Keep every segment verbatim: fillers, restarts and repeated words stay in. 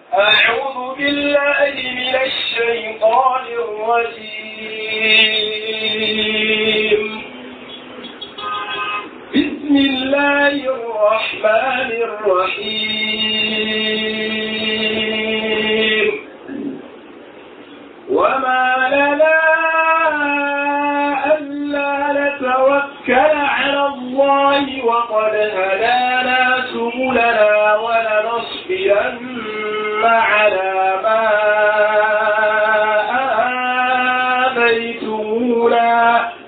أعوذ بالله من الشيطان الرجيم بسم الله الرحمن الرحيم وما لنا ألا نتوكل على الله وقد هدانا سبلنا ولنصبرن على ما آذيتمونا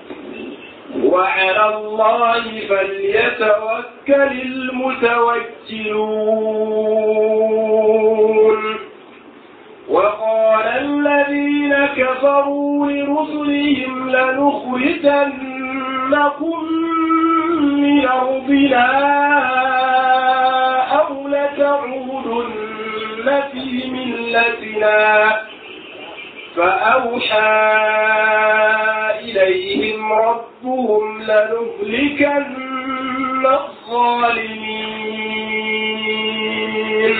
وعلى الله فليتوكل المتوكلون وقال الذين كفروا لرسلهم لنخرجنكم من أرضنا أو لتعودن في ملتنا فأوحى إليهم ربهم لنهلكن الظالمين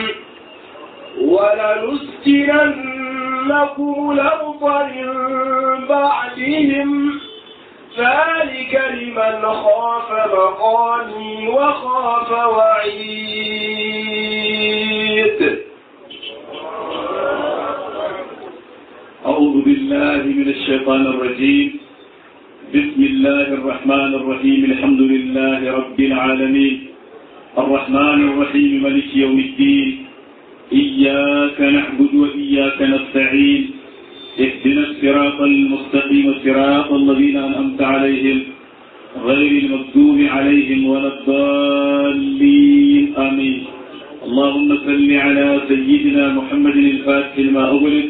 ولنسكننكم الأرض من بعدهم ذلك لمن خاف مقامي وخاف وعيد. أعوذ بالله من الشيطان الرجيم. بسم الله الرحمن الرحيم. الحمد لله رب العالمين الرحمن الرحيم مالك يوم الدين. إياك نعبد وإياك نستعين. اهدنا الصراط المستقيم صراط الذين أنعمت عليهم غير المغضوب عليهم ولا الضالين آمين. اللهم صل على سيدنا محمد الفاتح لما أغلق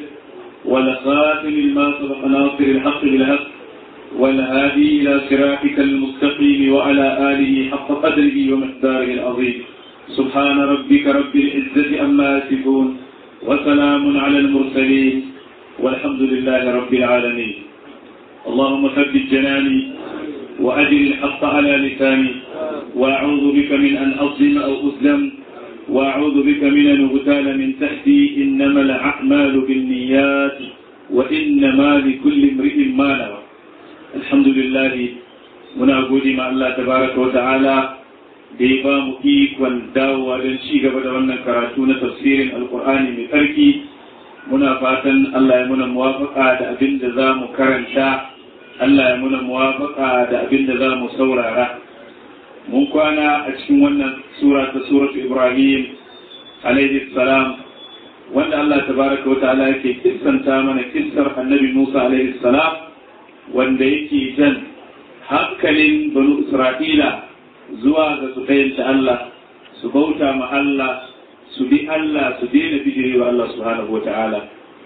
والخاتم لما سبق ناصر الحق بالحق والهادي إلى صراطك المستقيم وعلى آله حق قدره ومقداره العظيم. سبحان ربك رب العزة عما يصفون وسلام على المرسلين والحمد لله رب العالمين. اللهم ثبت جناني وأجر الحق على لساني وأعوذ بك من أن أظلم أو أظلم وأعوذ بك من أن أغتال من تحتي. إنما الأعمال بالنيات وإنما لكل امرئ ما نوى. الحمد لله muna gode ma Allah tabaraka wa ta'ala da ya ba mu ikon dawowa don ci gaba da wannan karatu na tafsirin alkur'ani mai tsarki. Muna fatan Allah ya muna muwafaka da abin da za mu karanta, Allah ya muna muwafaka da abin da za mu saurara. Mun kwana a cikin wannan sura ta suratu Ibrahim alaihi salam, wanda Allah tabaraka wa ta'ala yake kissanta mana kissar annabi Musa alaihi salam, wanda yake jan hankalin banu Isra'ila zuwa ga su ɗayanta Allah, su bauta ma Allah, su bi Allah, su daina bijirewa Allah subhanahu wa ta'ala.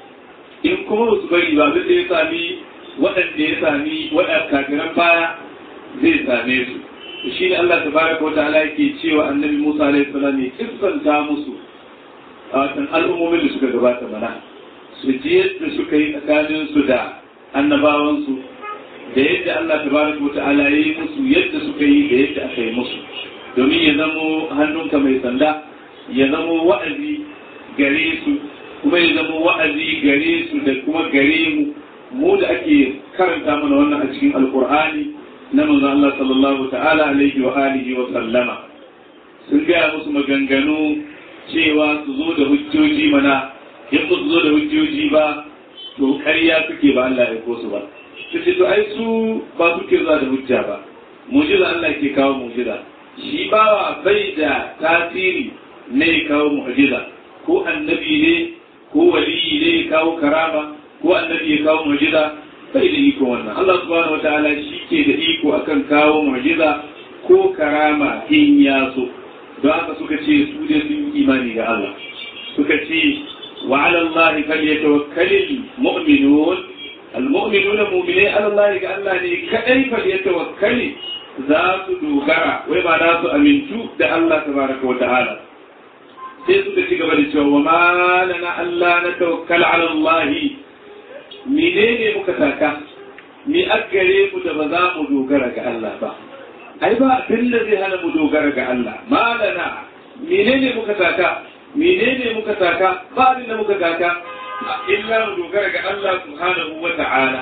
In kuma su bari ba zai ya sami waɗanda ya sami waɗanda kafiran baya zai same su. Shi ne Allah tabaraka wa ta'ala yake cewa annabi Musa alaihi salam ya kissanta musu a watan al'ummomin da suka gabata mana, su ji yadda suka yi tsakaninsu da annabawansu, da yadda Allah tabaraka wa ta'ala ya yi musu, yadda suka yi da yadda aka yi musu, domin ya zamo hannunka mai sanda, ya zamo wa'azi gare su, kuma ya zamo wa'azi gare su da kuma gare mu, mu da ake karanta mana wannan a cikin alkur'ani na manzon Allah sallallahu ta'ala alaihi wa alihi wa sallama. Sun gaya musu maganganu cewa su zo da hujjoji mana, in su zo da hujjoji ba to ƙarya suke ba Allah ya ko su ba. Su ce to ai su ba su ke zuwa da hujja ba, mujiza Allah ke kawo mujiza. Shi bawa bai da tasiri ne ya kawo mujiza, ko annabi ne ko waliyi ne ya kawo karama, ko annabi ya kawo mujiza, bai da iko wannan. Allah subhanahu wataala shi ke da iko akan kawo mujiza ko karama in ya so. Don haka suka ce su dai sun yi imani ga Allah. Suka ce wa ala Allah falyatawakkalul mu'minun. Al-mu'minuna mu'minai ala Allah ga Allah ne kadai falyatawakkali za su dogara, wai ba za su amintu da Allah tabaraka wa ta'ala. Sai suka ci gaba da cewa wa ma lana Allah na tawakkala ala Allah. Menene muka taka? Mi aggare mu da ba za mu dogara ga Allah ba. Ai ba abin da zai hana mu dogara ga Allah. Ma lana menene muka taka? menene muka taka ba abin da muka taka illa mu dogara ga Allah subhanahu wa ta'ala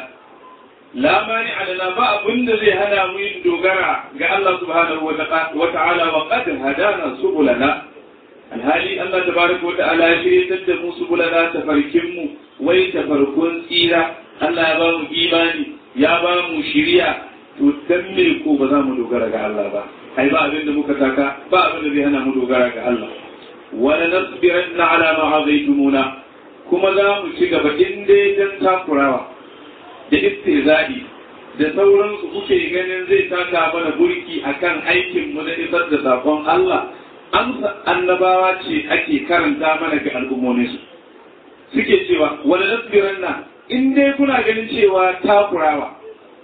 la mani alana ba abin da zai hana mu yin dogara ga Allah subhanahu wa ta'ala wa qad hadana subulana alhali Allah tabaraka wa ta'ala ya shirye da mu subulana tafarkin mu wai tafarkun tsira Allah ya ba mu imani ya ba mu shiriya to dan me ko ba za mu dogara ga Allah ba ai ba abin da muka taka ba abin da zai hana mu dogara ga Allah wala nasbiranna ala ma azaytumuna kuma za mu ci gaba in dai dan takurawa da istizadi da sauransu kuke ganin zai taka mana burki akan aikin mu na isar da sakon Allah amsa annabawa ce ake karanta mana ga al'ummomin su suke cewa wala nasbiranna in dai kuna ganin cewa takurawa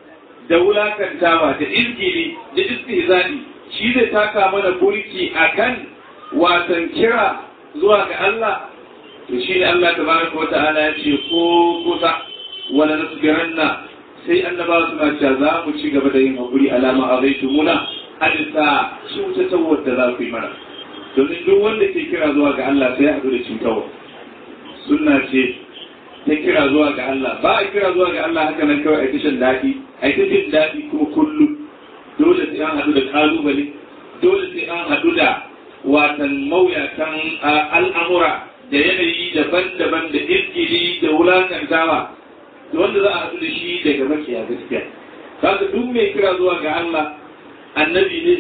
da wulakantawa da izgili da istihzani shi zai taka mana burki akan watan kira zuwa ga Allah to shi ne Allah tabaraka wata'ala ya ce ko kusa wala nasbiranna sai annabawa suna cewa za mu ci gaba da yin hakuri alama azaitumuna alisa cutatawar da za ku yi mana domin duk wanda ke kira zuwa ga Allah sai ya haɗu da cutarwa sunna ce ta kira zuwa ga Allah ba a kira zuwa ga Allah haka nan kawai a ta shan daɗi a ta jin daɗi kuma kullum dole sai an haɗu da ƙalubale dole sai an haɗu da watan mawuyatan al'amura da yanayi daban-daban da irgili da wulakantawa da wanda za a haɗu da shi daga makiya gaskiya kaga duk mai kira zuwa ga Allah annabi ne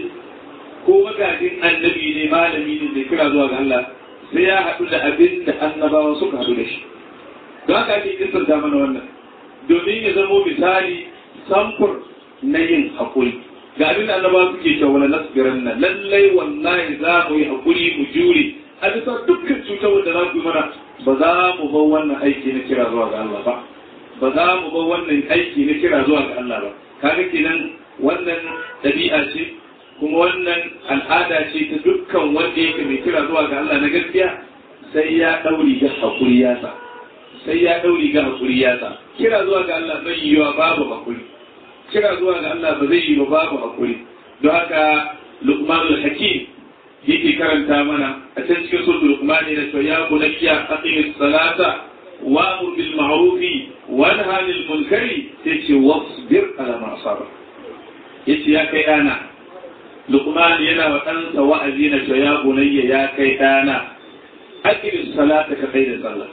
ko magajin annabi ne malami ne mai kira zuwa ga Allah sai ya haɗu da abin da annabawa suka haɗu da shi don haka ake kisanta mana wannan domin ya zamo misali samfur na yin haƙuri ga abin da annabawa suke cewa wala nasbiran nan lallai wallahi za mu yi haƙuri mu jure a bisa dukkan cutar wanda za ku yi mana ba za mu bar wannan aiki na kira zuwa ga Allah ba ba za mu bar wannan aiki na kira zuwa ga Allah ba kaga kenan wannan ɗabi'a ce kuma wannan al'ada ce ta dukkan wanda yake mai kira zuwa ga Allah na gaskiya sai ya ɗauri ga haƙuri ya sa sai ya ɗauri ga haƙuri ya sa kira zuwa ga Allah bai yiwa babu haƙuri kira zuwa ga Allah ba zai yi ba babu haƙuri don haka Luqmanul Hakim yake karanta mana a can cikin suratul Luqman ne da ya bunayya aqimis salata wa'mur bil ma'ruf wa nahy 'anil munkari sai ce wasbir ala ma asaba yace ya kai dana Luqman yana wa ɗansa wa'azi na cewa ya bunayya ya kai dana aqimis salata ka kai da sallah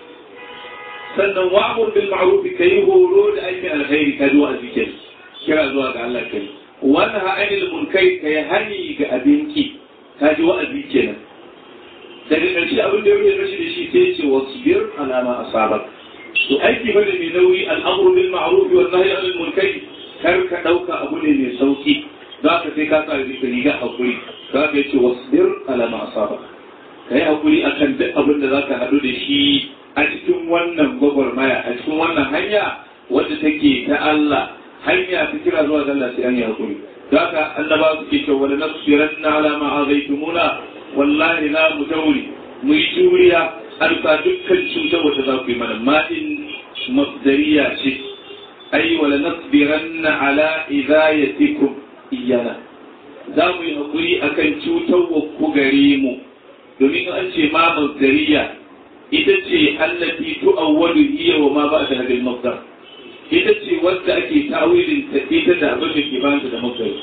sannan wa'mur bil ma'ruf kai horo da aikin alkhairi ka zuwa zikin kira zuwa ga Allah kai wannan ha'anil munkari kai hani ga abinki ka ji wa'azi kenan daga ƙarshe abin da ya rubuta rashi da shi sai ce wasbir ala ma asabak to aiki bane mai nauyi al'amru bil ma'ruf wa nahyi anil munkari kar ka dauka abu ne mai sauki za ka sai ka sa riga hakuri za ka ce wasbir ala ma asabak kai hakuri akan duk abin da zaka hadu da shi a cikin wannan gwagwarmaya a cikin wannan hanya wadda take ta Allah hanya ta kira zuwa ga Allah sai an yi hakuri ذاك النبات كيف ولنصبرن على ما عظيتمونا والله لا متوري ميشوريا ألقى دكا شوشا وتذاكي من ما إن مصدرية شيء أي ولنصبرن على إذايتكم إيانا زامو يقولي أكن شوشا وكغريمو domin an ce ma masdariya ita ce allati tu'awwalu hiya wa ma ba'da hadal masdar ita ce wadda ake tawilin ta ita da abin da ke bayan da masdar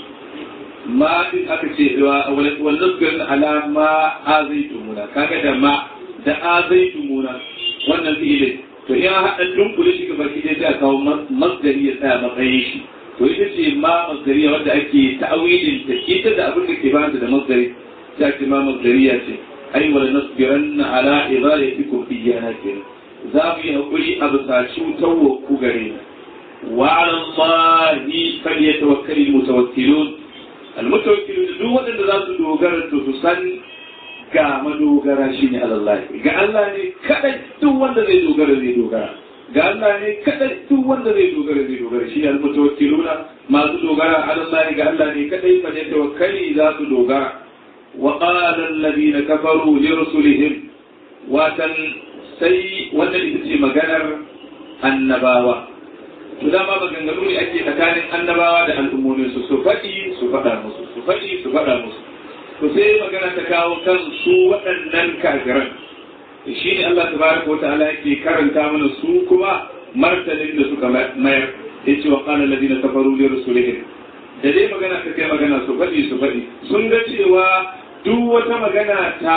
ma din aka ce wannan garin ala ma azaitumuna kaga da ma da azaitumuna wannan fi'ili to in haɗa dunkule shi gaba ki sai a kawo masdari ya tsaya matsayin shi to ita ce ma masdariya wadda ake tawilin ta ita da abin da ke bayan da masdari ta ce ma masdariya ce ai wala nasbiranna ala ibadatikum iyana kenan za mu yi hakuri a bisa cutarwa ku gare ni wa ala allahi falyatawakkalul mutawakkilun almutawakkilun duk wanda za su dogara to su san ga madogara shine Allah ga Allah ne kadai duk wanda zai dogara zai dogara ga Allah ne kadai duk wanda zai dogara zai dogara shi almutawakkiluna masu dogara ala Allah ga Allah ne kadai falyatawakkali za su dogara وقال الذين كفروا لرسلهم واتن سي wannan ita ce maganar annabawa to dama maganganu ne ake tsakanin annabawa da al'ummomin su su faɗi su faɗa musu su faɗi su faɗa musu to sai magana ta kawo kan su waɗannan kafiran shi ne Allah tabaraka wa ta'ala yake karanta mana su kuma martanin da suka mayar yace wa qala alladhina kafaru li rusulihim da dai magana ta kai magana su faɗi su faɗi sun ga cewa duk wata magana ta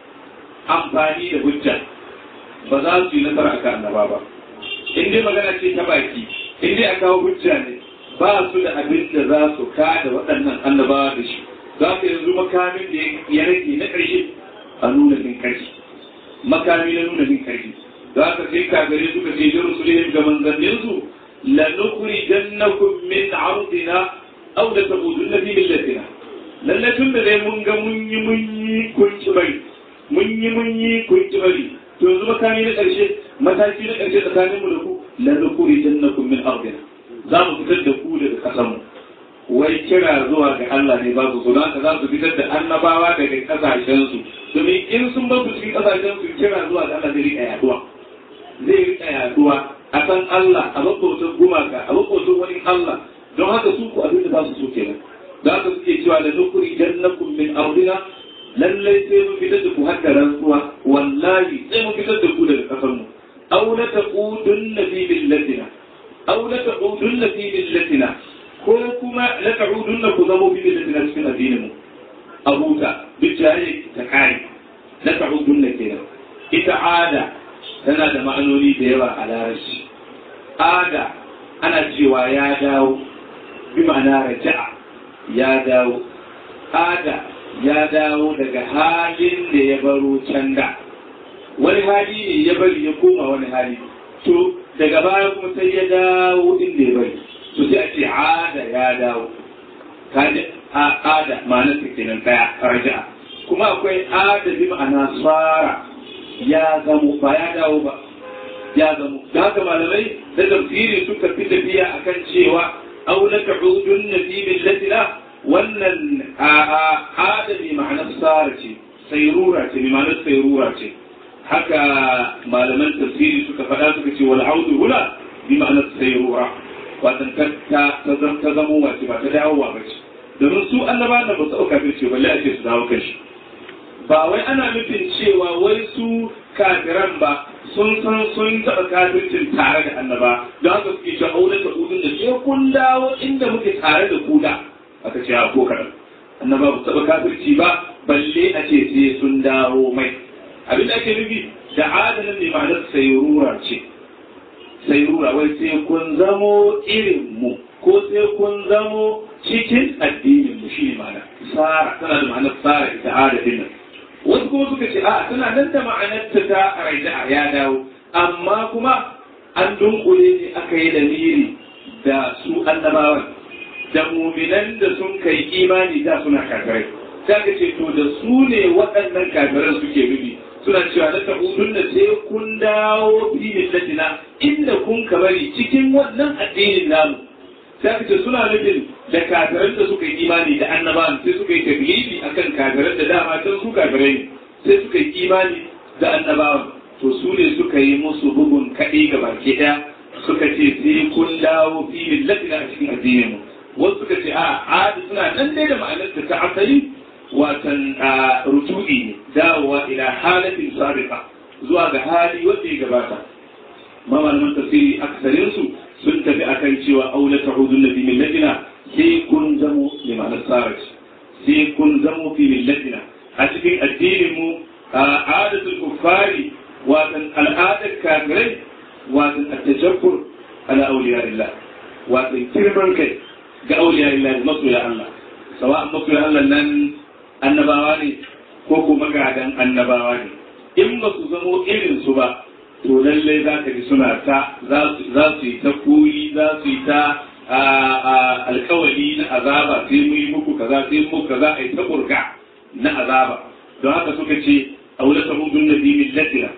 amfani da hujja ba za su yi nasara akan annaba ba in dai magana ce ta baki in dai a kawo hujja ne ba su da abin da za su kada waɗannan annabawa da shi za ka yanzu makamin da ya rage na ƙarshe a nuna min ƙarfi makami na nuna min ƙarfi za ka sai kagare suka ce da rusulihim ga manzanninsu la nukhrijannakum min ardina aw la tabudunna fi millatina lalle tun da dai mun ga mun yi mun yi kun ci bari mun yi mun yi kun ci bari to yanzu makami na ƙarshe mataki na ƙarshe tsakanin mu da ku la nukhrijannakum min ardina za mu fitar da ku daga ƙasar mu wai kira zuwa ga Allah ne ba su so za za su fitar da annabawa daga ƙasashen su domin in sun bar su cikin ƙasashen su kira zuwa ga Allah zai riƙa yaduwa zai riƙa yaduwa a san Allah a babbautar gumaka a babbautar wani Allah don haka su ku abin da za su so kenan da haka suke cewa da nukuri jannakum min ardina lallai sai mun fitar da ku har da rantsuwa wallahi sai mun fitar da ku daga kasar mu aw la taqudunna fi millatina aw la taqudunna fi millatina ko kuma la ta'udunna ku zamo fi millatina cikin addinin mu abuta bijaye ta kai la ta'udunna kenan ita ada tana da ma'anoni da yawa a larabci ada ana cewa ya dawo bi ma'ana raja'a ya dawo ada ya dawo daga halin da ya baro can da wani hali ne ya bari ya koma wani hali to daga baya kuma sai ya dawo inda ya bari to sai a ce ada ya dawo kaji ada ma'ana ta kenan daya raja'a kuma akwai ada bi ma'ana tsara ya zamo ba ya dawo ba ya zamo da haka malamai da tafsiri suka fi tafiya akan cewa aw la ta'udunna fi millatina wannan adami ma'anar tsara ce sayrura ce bi ma'anar sayrura ce haka malaman tafsiri suka faɗa suka ce wal audu huna bi ma'anar sayrura watan ta ta zamo wace ba ta dawowa ba ce domin su annabawan da ba su ɗauka ce balle a ce su dawo kashi ba wai ana nufin cewa wai su kafiran ba sun san sun taɓa kafircin tare da annaba don haka suke cewa aure ta udun da sai kun dawo inda muke tare da ku da aka ce ko kaɗan annaba ba taɓa kafirci ba balle a ce sai sun dawo mai abin da ake nufi da adanan ne ma'anar sayrura ce sayrura wai sai kun zamo irin mu ko sai kun zamo cikin addinin mu shi ne ma'ana sara tana da ma'anar sara ita adadin nan wasu kuma suka ce a tana nan da ma'anarta ta raja'a ya dawo amma kuma an dunkule ne aka yi da miri da su annabawan da muminan da sun kai imani da suna kafirai ta ka ce to da su ne waɗannan kafiran suke nufi suna cewa na ta'udun da sai kun dawo fi millatina inda kun kabari cikin wannan addinin namu ta ka ce suna nufin da kafiran da suka yi imani da annabawan sai suka yi taglibi akan kafiran da dama can su kafirai ne sai suka yi imani da annabawan to su ne suka yi musu bugun kaɗai ga baki ɗaya suka ce sai kun dawo fi millatina a cikin addinin mu wasu suka ce a adi suna nan dai da ma'anar ta asali watan rutu'i ne dawowa ila halatin sabiqa zuwa ga hali wanda ya gabata ma malaman tafsiri aksarinsu sun tafi akan cewa aula ta'udun fi millatina sai kun zamo limanar saraj sai kun zamo fi millatina a cikin addinin mu adatul kuffari watan al'adar kafirai watan at-tajabbur ala awliya illah watan kirman kai ga awliya illah masoya Allah sawa'an masoya Allah nan annabawa ne ko kuma magadan annabawa ne in ba su zamo irin su ba to lallai za ka ji suna ta za su yi ta koyi za su yi ta alkawari na azaba sai mu yi muku kaza sai muku kaza a yi ta burga na azaba don haka suka ce aula ta hudun na bi millatina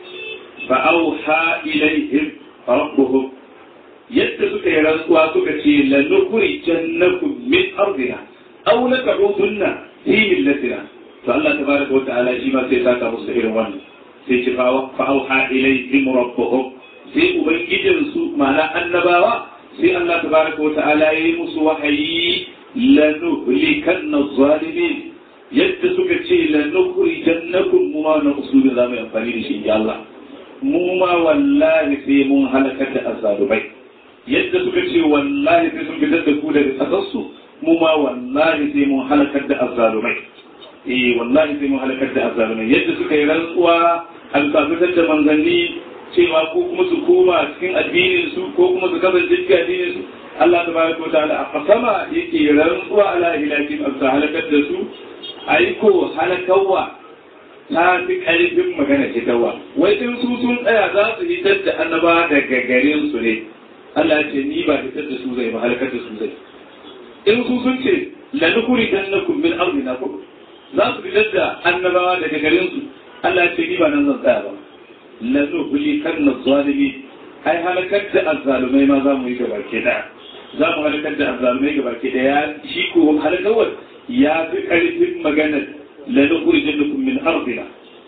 fa auha ilaihim rabbuhum yadda suka yi rantsuwa suka ce la nukuri jannakum min ardina aw la ta'udunna fi millatina to Allah tabaraka wa ta'ala shi ma sai saka musu irin wannan sai ce fa'auha ilaihim rabbuhum sai ubangijin su ma'ana annabawa sai Allah tabaraka wa ta'ala yayi musu wahayi lanuhlikanna zalimin yadda suka ce la nukhrijannakum mu ma na usulin za mu amfani da shi ya Allah mu ma wallahi sai mun halakar da azzalumai yadda suka ce wallahi sai sun fitar da ku daga kasarsu mu ma wallahi sai mun halakar da azzalumai eh wallahi sai mun halakar da azzalumai yadda suka yi rantsuwa an fitar da manzanni cewa ko kuma su koma cikin addinin su ko kuma su kasance cikin addinin su Allah tabaraka wa ta'ala a kasama yake rantsuwa ala ilahin absa halakar da su aiko halakawa ta fi ƙarfin magana ce tawa wai in su sun tsaya za su hitar da annaba daga garin su ne Allah ce ni ba fitar da su zai ba halakar da su zai in su sun ce la nukuri dannakum min ardina ko za su fitar da annabawa daga garin su Allah ce ni ba nan zan tsaya ba la nuhli kanna zalimi ai halakar da azzalumai ma za mu yi gaba ke da za mu halakar da azzalumai gaba ke da ya shi ko halakawar ya fi ƙarfin magana la nukhrijannakum min ardina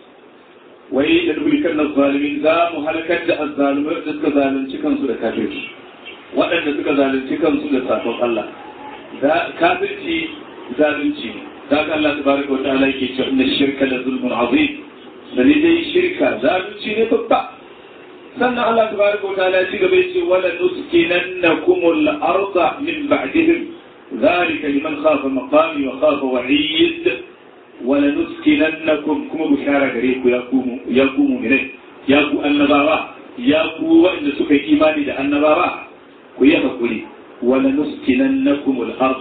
wai da dubulikan na zalimin za mu halakar da azzalumai da suka zalunci kansu da kafirci waɗanda suka zalunci kansu da safon Allah da kafirci zalunci da ga Allah tabaraka wa ta'ala yake cewa inna shirka la zulmun azim da ne dai shirka zalunci ne babba sannan Allah tabaraka wa ta'ala ya ci gaba yace wala nuskinannakumul arda min ba'dihim ذلك لمن خاف مقامي وخاف وعيد ولنسكننكم كما بشارة غريب يقوم يقوم منه يقوم النبارة يقوم وإن سكي إيماني ده النبارة ويفقلي ولنسكننكم الأرض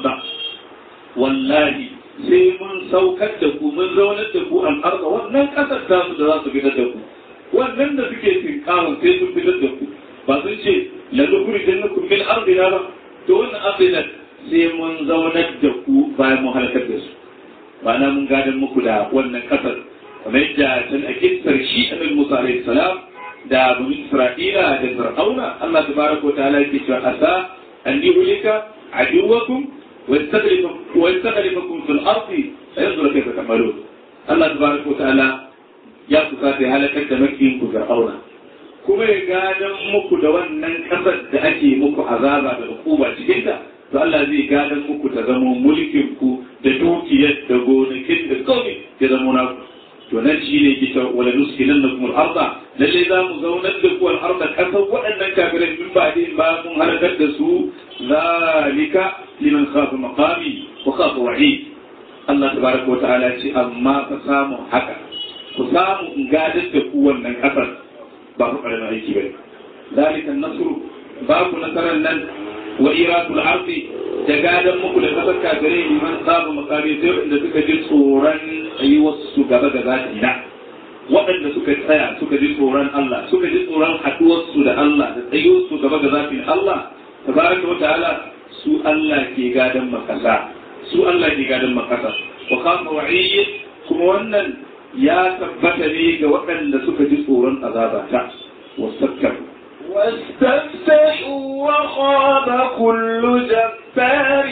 والله sai mun saukar da ku mun zaunar da ku al'arda wannan kasar ta su da za su fitar da ku wannan da suke tinkawan sai sun fitar da ku ba sun ce lalu kuri jannakum min ardina ba to wannan ardina sai mun zaunar da ku bayan mun halakar da su ba na mun gadon muku da wannan kasar kamar yadda can a kissar shi annabi Musa alaihi salam da bani Isra'ila da Fir'auna Allah tabaraka wa ta'ala yake cewa asa an yuhlika aduwakum wa yastaghlifakum wa yastaghlifakum fil ardi yanzur kayfa ta'malun Allah tabaraka wa ta'ala ya kusa da halakar da makiyin ku Fir'auna kuma ya gadon muku da wannan kasar da ake muku azaba da hukuma cikin ta to Allah zai gadon muku ta zama mulkin ku da dukiyar da gonakin da komai ya zama naku to nan shi ne ke cewa wala nuskinannakum al-ardha lalle za mu zaunar da ku al-ardha kasar waɗannan kafirai min ba da ba mun halakar da su zalika liman khafa maqami wa khafa wa'id Allah tabaraka wa ta'ala ce amma ka samu haka ku samu in gadar da ku wannan kasar ba ku karama aiki bane zalika an-nasru ba ku nasaran nan wa iratul ardi da gadan muku da kasar kafirai liman sabu makami sai inda suka ji tsoron yi wasu gaba da zati na waɗanda suka tsaya suka ji tsoron Allah suka ji tsoron haɗuwar su da Allah da tsayuwar su gaba da zatin Allah tabaraka wa ta'ala su Allah ke gadan makasa su Allah ke gadan makasa wa khafa wa'id kuma wannan ya tabbata ne ga waɗanda suka ji tsoron azabata wasakkaru واستفتحوا وخاب كل جبار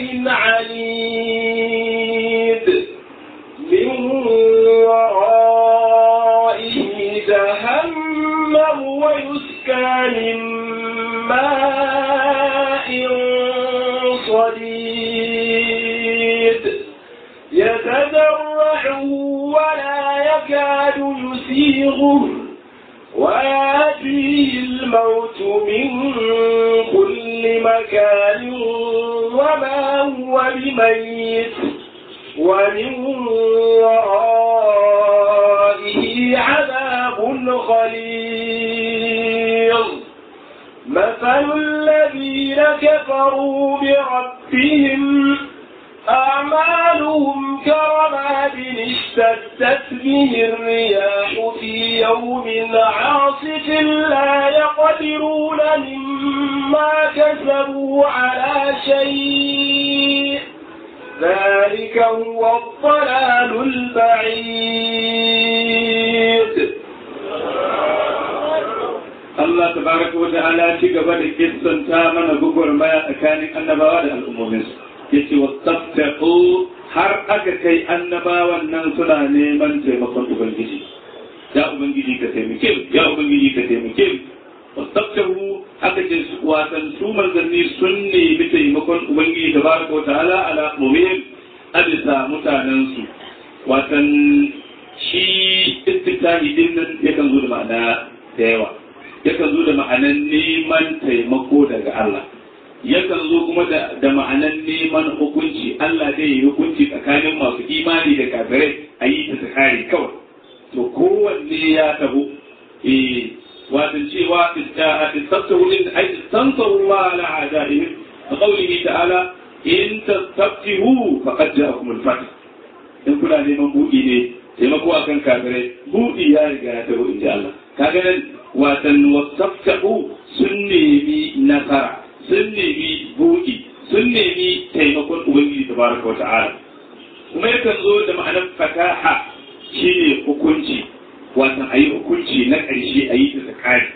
عنيد من ورائه جهنم ويسكى من ماء صديد يتدرعه ولا يكاد يسيغه ويأتيه الموت من كل مكان وما هو بميت ومن ورائه عذاب غليظ مثل الذين كفروا بربهم أعمالهم كرماد اشتدت به الرياح في يوم عاصف لا يقدرون مما كسبوا على شيء ذلك هو الضلال البعيد. الله تبارك وتعالى تقبل قصة تامنا بقر ما كان النبوات الأمومين yace wastaftaqu har aka kai annabawan nan suna neman taimakon ubangiji ya ubangiji ka taimake ya ubangiji ka taimake wastaftaqu aka ce watan su manzanni sun nemi taimakon ubangiji tabaraka wa ta'ala ala mu'min alisa mutanen su watan shi istiftahi din nan yakan zo da ma'ana da yawa, yakan zo da ma'anan neman taimako daga Allah, yakan zo kuma da, da ma'anan neman hukunci. Allah zai yi hukunci tsakanin masu imani da kafirai a yi ta tsakari kawai. To kowanne ya tabo eh watan cewa istaftahu in ay istansaru Allah ala a'daihim wa qawlihi ta'ala in tastaftihu faqad ja'akum al-fath. In kuna neman buɗi ne taimako akan kafirai, buɗi ya riga ya tabo inji Allah. Kaga nan watan wastaftahu sun nemi nasara, sun nemi buɗi, sun nemi taimakon Ubangiji tabaraka wa ta'ala. Kuma yakan zo da ma'anar fataha shine hukunci, watan ayi hukunci na ƙarshe a yi ta tsakani.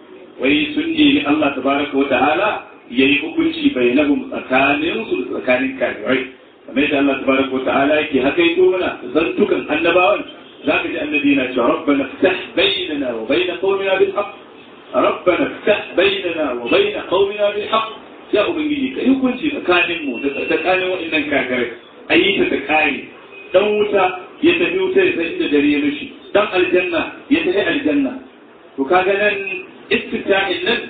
Wai sun nemi Allah tabaraka wa ta'ala ya yi hukunci bainahum tsakaninsu da tsakanin kafirai. Kamar yadda Allah tabaraka wa ta'ala yake haka yi mana zantukan annabawan, za ka ji annabi na cewa rabbana ftah bainana wa baina qaumina bil haqq. ربنا افتح بيننا وبين قومنا بالحق. يا ubangiji kai hukunci tsakanin mu da tsakanin waɗannan kafirai, ayi ta tsakani. Dan wuta ya tafi wuta ya san inda dare ya mishi, dan aljanna ya tafi aljanna. To kaga nan istitahin nan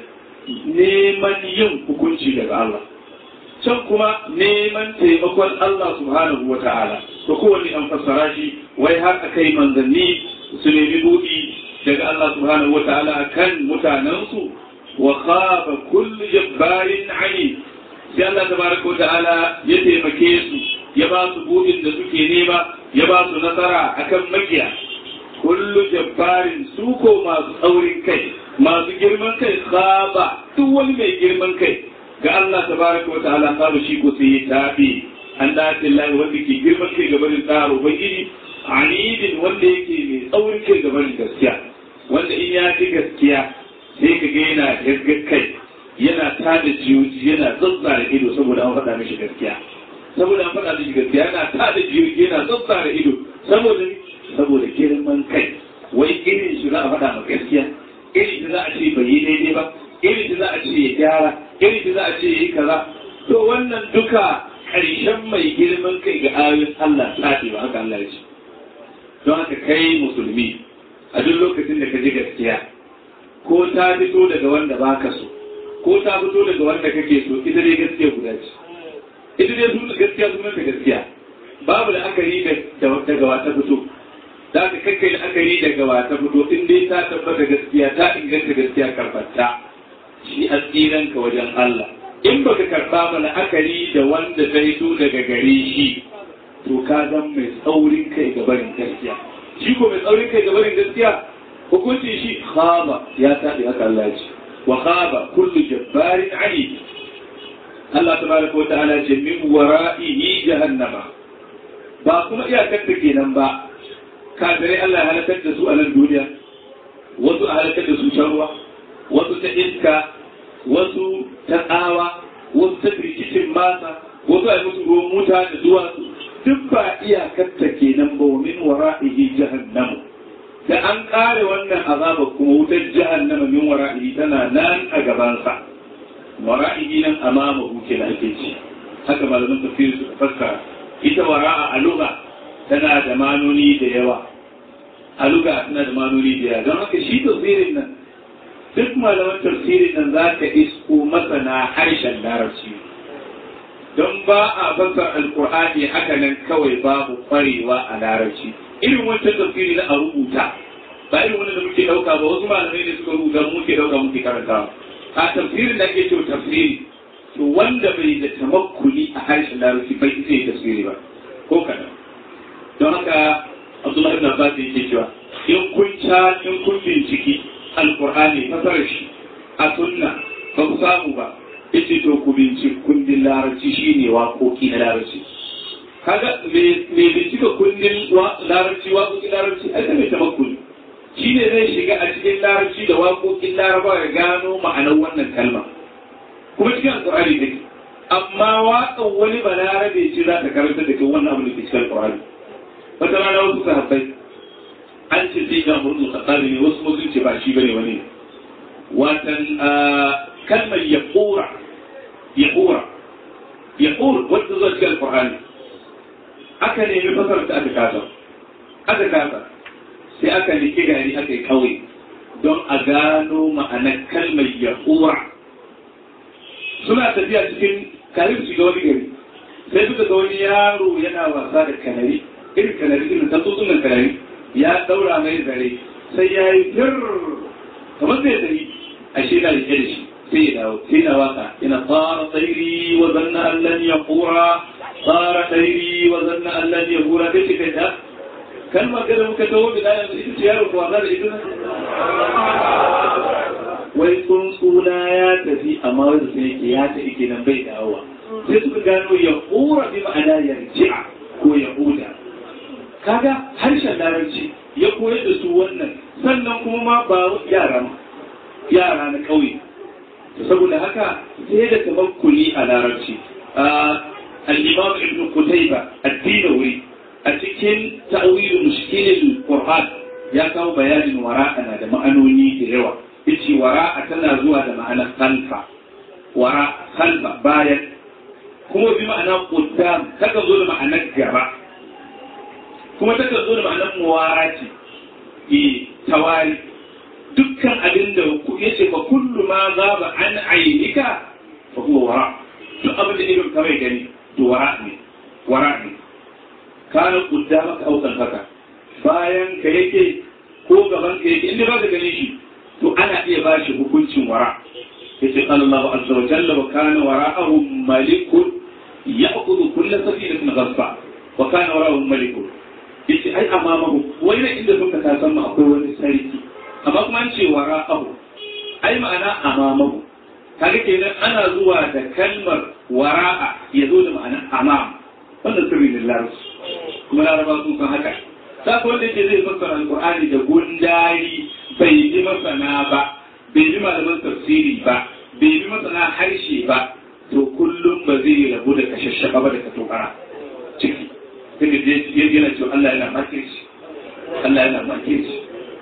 neman yin hukunci daga Allah, can kuma neman taimakon Allah subhanahu wa ta'ala. To kowanne an fassara shi wai har akai manzanni su nemi buɗi daga Allah subhanahu wa ta'ala kan mutanensu, wa khaba kullu jabbarin ani. Sai Allah tabaraka wa ta'ala ya taimake su, ya ba su buɗin da suke nema, ya ba su nasara akan makiya. Kullu jabbarin su ko masu tsaurin kai, masu girman kai, khaba duk wani mai girman kai ga Allah tabaraka wa ta'ala khaba shi ko sai ya tabi. An da Allah wanda ke girman kai gabanin tsaro ubangiji, anidin wanda yake mai tsaurin kai gabanin gaskiya, wanda in ya ji gaskiya sai ka ga yana gargar kai, yana tada jiyoji, yana zazzara ido saboda an faɗa mishi gaskiya, saboda an faɗa mishi gaskiya yana tada jiyoji, yana zazzara ido saboda saboda girman kai. Wai irin shi za a faɗa ma gaskiya, irin shi za a ce bai yi daidai ba, irin shi za a ce ya gyara, irin shi za a ce ya yi kaza. To wannan duka ƙarshen mai girman kai ga ayoyin Allah tsafi ba, haka Allah ya ce. Don haka kai musulmi a duk lokacin da ka ji gaskiya, ko ta fito daga wanda baka so, ko ta fito daga wanda kake so, ita dai gaskiya guda ce. Ita dai sunan gaskiya sunan ta gaskiya. Babu da aka yi daga wata fito. Za ka kakkai da aka yi daga wata fito, in dai ta tabbata gaskiya, ta inganta gaskiya, karɓarta. Shi asiranka wajen Allah. In baka karɓa mana akari da wanda ta fito daga gare shi, to ka zan mai tsaurin kai ga barin gaskiya. Shi ko mai tsaurin kai ga barin gaskiya, hukuncin shi khaba ya tafi, haka Allah ya ce. Wa khaba kullu jabbarin anid. Allah tabaraka wa ta'ala ce min wara'ihi jahannama. Ba kuma iyakar da kenan ba. Kafirai Allah ya halakar da su a nan duniya. Wasu a halakar da su can ruwa, wasu ta iska, wasu ta tsawa, wasu ta rikicin masa, wasu a yi musu ruwan muta da duwatsu. Duk ba iyakarta kenan ba, min wara'ihi jahannamu. Da an kare wannan azaba kuma wutar jahannama min wara'ihi tana nan a gabansa. Wara'ihi nan amama huke da ake ci. Haka malaman tafsiri suka fassara. Ita wara'a a lugha tana da manoni da yawa. A lugha tana da manoni da yawa. Don haka shi tafsirin nan, duk malaman tafsirin nan za ka isko masana harshen larabci. Don ba a fassara alkur'ani haka nan kawai babu kwarewa a larabci. Irin wancan tafsiri na a rubuta, ba irin wanda da muke dauka ba, wasu malamai ne suka rubuta muke dauka muke karantawa. A tafsirin da ake cewa tafsiri, to wanda bai da tamakkuli a harshen larabci bai isa yi tafsiri ba, ko kaɗan. Don haka Abdullahi ibn Abbas yake cewa in kun ca in kun binciki alkur'ani fasarar shi a sunna ba ku samu ba, yace to ku binciki kundin larabci shine waƙoƙi na larabci. Kaga me bincika kundin larabci waƙoƙin larabci aka mai tamakkuli shine zai shiga a cikin larabci da waƙoƙin laraba ya gano ma'anar wannan kalma, kuma cikin alƙur'ani take. Amma waƙan wani balarabe ce za ta karanta da wannan abu da ke cikin alƙur'ani. Wata rana wasu sahabbai an ce sai ga murnu tsakani ne, wasu mun ce ba shi bane wani. Watan kalmar yaqura yaqura yaqur wanda zuwa cikin alƙur'ani aka nemi fasar da aka kasa aka kasa sai aka niki gari aka yi kawai don a gano ma'anar kalmar yahura. Suna tafiya cikin karin shiga wani gari sai suka ga wani yaro yana wasa da kanari, irin kanari irin tatsotsunan kanari ya daura mai zare sai ya yi fir kamar zai zari a shi na rike da shi sai ya dawo sai na waka yana tsara tsairi wa zanna allan ya kura tsara tsairi wa zanna allan ya kura sai shi kai ta kalmar kada muka taho da yanzu ita ce yaro kuwa da ita wai tsuntsuna ya tafi amma wanda sai yake ya tafi kenan bai dawowa sai suka gano ya kura bi ma'ana yarji'a ko ya huda. Kaga harshen larabci ya koyar da su wannan sannan kuma ma ba yara ma yara na ƙauye. Saboda haka sai da tamakkuli a larabci. Al-Imam Ibn Qutayba ad-Dinawi a cikin ta'wil mushkilil Qur'an ya kawo bayanin wara'a na da ma'anoni da yawa. Yace wara'a tana zuwa da ma'anar khalfa. Wara khalfa bayan kuma bi ma'ana qaddam taka zo da ma'anar gaba. Kuma taka zo da ma'anar muwarati eh tawari dukkan abin da yace fa kullu ma zaba an ainika fa huwa wara duk abin da irin kawai gani to wara ne wara ne kana qaddamaka au haka bayan ka yake ko gaban ka yake inda ba ka gani shi to ana iya ba shi hukuncin wara yace Allah azza wa jalla wa kana wara'ahum malikun ya'khudhu kull safinatin ghasba wa kana wara'ahum malikun yace ai amamahu wai ne inda suka ta san akwai wani sarki amma kuma an ce wara'ahu ai ma'ana amamahu kaga kenan ana zuwa da kalmar wara'a ya zo da ma'ana amam wannan sirri ne larabci kuma laraba sun san haka sai wanda yake zai fassara alqur'ani da gundari bai yi masana ba bai yi malaman tafsiri ba bai yi masana harshe ba to kullum ba zai rabu da kashashshaka ba da katobara ciki sai da yana cewa Allah yana makirci Allah yana makirci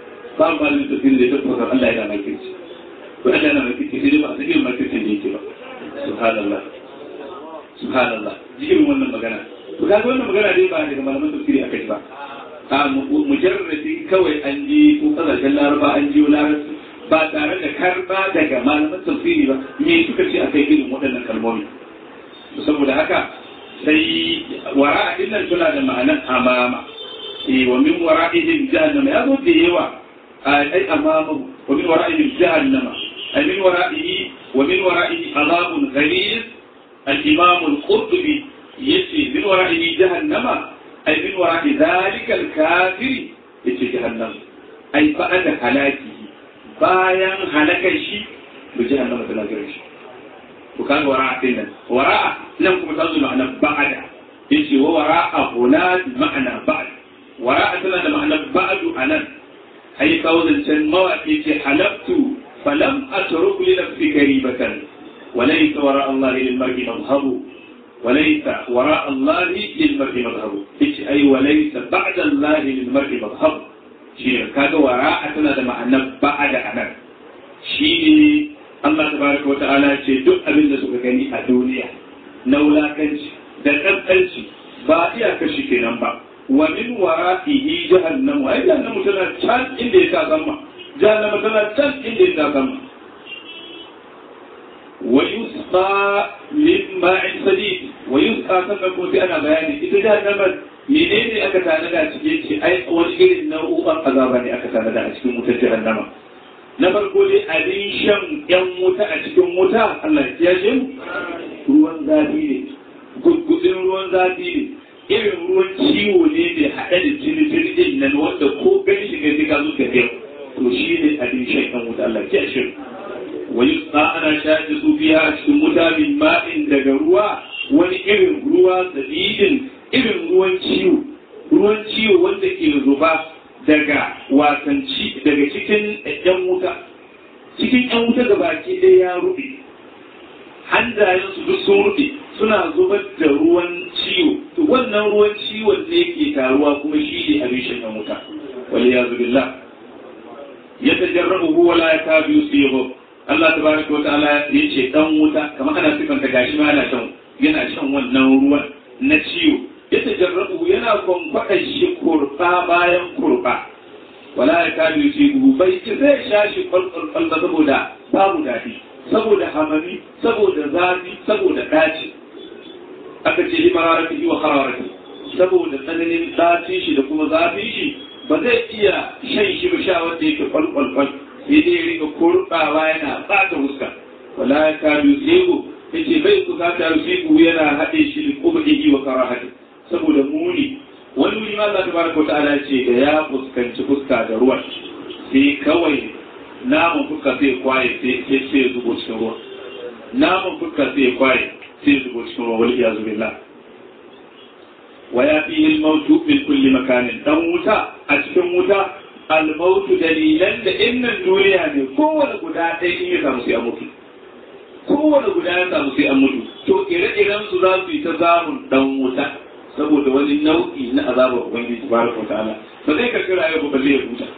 ba malamin tafsiri da ya tabbata Allah yana makirci to Allah yana makirci sai dai ba sai yin makircin da yake ba subhanallah subhanallah jikin wannan magana to kaga wannan magana dai ba daga malaman tafsiri akai ba a mujarradi kawai an ji ko kasashen laraba an ji larabci ba tare da karba daga malaman tafsiri ba me suka ce akai irin waɗannan kalmomi to saboda haka sai wara'a dinnan suna da ma'anar amama eh wa min wara'ihim jahannama ya zo da yawa ai amama wa min wara'ihim jahannama ai min wara'ihi wa min wara'ihi azabun ghalid al-imam al-qurtubi yace min wara'ihi jahannama أي من وراء ذلك الكافر يتي جهنم أي بعد هلاكه بايان هلاك الشيء بجهنم تلاقي الشيء وكان وراء تنا وراء لم تكن معنى بعد يتي وراء هناك معنى بعد وراء تنا معنى بعد أنا أي قول الجنة يتي حلفت فلم أترك لنفسي قريبة وليس وراء الله للمرء مذهب وليس وراء الله للمرء مذهب أي وليس بعد الله للمرء مذهب شيء كذا وراء تنا معنى بعد أنا شيء الله تبارك وتعالى شيء دق أبن سوك كني الدنيا نولا كنش دكتورش باقي أكشي كنبا ومن ورائه جهنم أي جهنم تنا تان إن ديتا كما جهنم تنا تان إن ديتا كما ويسقى من ماء سديد ويسقى سنكون في أنا بياني إذا جهنم menene aka tanada a cikin ce ai wani irin nau'ukan azaba ne aka tanada a cikin wutar jahannama na farko dai abin shan yan wuta a cikin wuta Allah ya kiyaye mu ruwan zafi ne gudgudin ruwan zafi ne irin ruwan ciwo ne mai haɗe da jini jirgin nan wanda ko gani shi ga ka zo ka biya to shi ne abin shan yan wuta Allah ya kiyaye mu wani ana shaɗi su biya a cikin wuta min ma'in daga ruwa wani irin ruwa sadidin irin ruwan ciwo ruwan ciwo wanda ke zuba daga wasanci daga cikin yan wuta cikin yan wuta da baki ɗaya ya rufe hanzayensu duk sun rufe suna zubar da ruwan ciwo to wannan ruwan ciwon ne ke taruwa kuma shi ne abin shan yan wuta wali ya zubillah ya tajarrabu huwa la yakabi yusibu Allah tabaraka wa ta'ala yace dan wuta kamar ana sifanta gashi ma yana shan yana shan wannan ruwan na ciwo ya tajarrabu yana kwamfada shi kurba bayan kurba wala ya kadu shi bai ki zai sha shi kwalkwalkwal ba saboda babu daɗi saboda hamami saboda zafi saboda ɗaci aka ce limararati wa hararati saboda tsananin ɗacin shi da kuma zafin shi ba zai iya shan shi ba sha wanda yake kwalkwalkwal sai dai ya rika kurɓawa yana ɓata fuska wala ya kadu shi yace bai bukata yusiku yana haɗe shi da kubihi wa karahati saboda muni wani wuri ma Allah tabaraka ta'ala ce da ya fuskanci fuska da ruwan sai kawai naman fuska sai kwaye sai sai zubo cikin ruwa naman fuska sai kwaye sai zubo cikin ruwa wal iyazu billah wa yafihi al-mautu min kulli makanin dan wuta a cikin wuta al-mautu dalilan da innan duniya ne kowane guda ɗaya in ya samu sai a mutu kowane guda ya samu sai an mutu to ire-iren su za su yi ta zamun dan wuta saboda wani nau'i na azabar ubangiji tabaraka ta'ala ba zai ka kira yau balle ya huta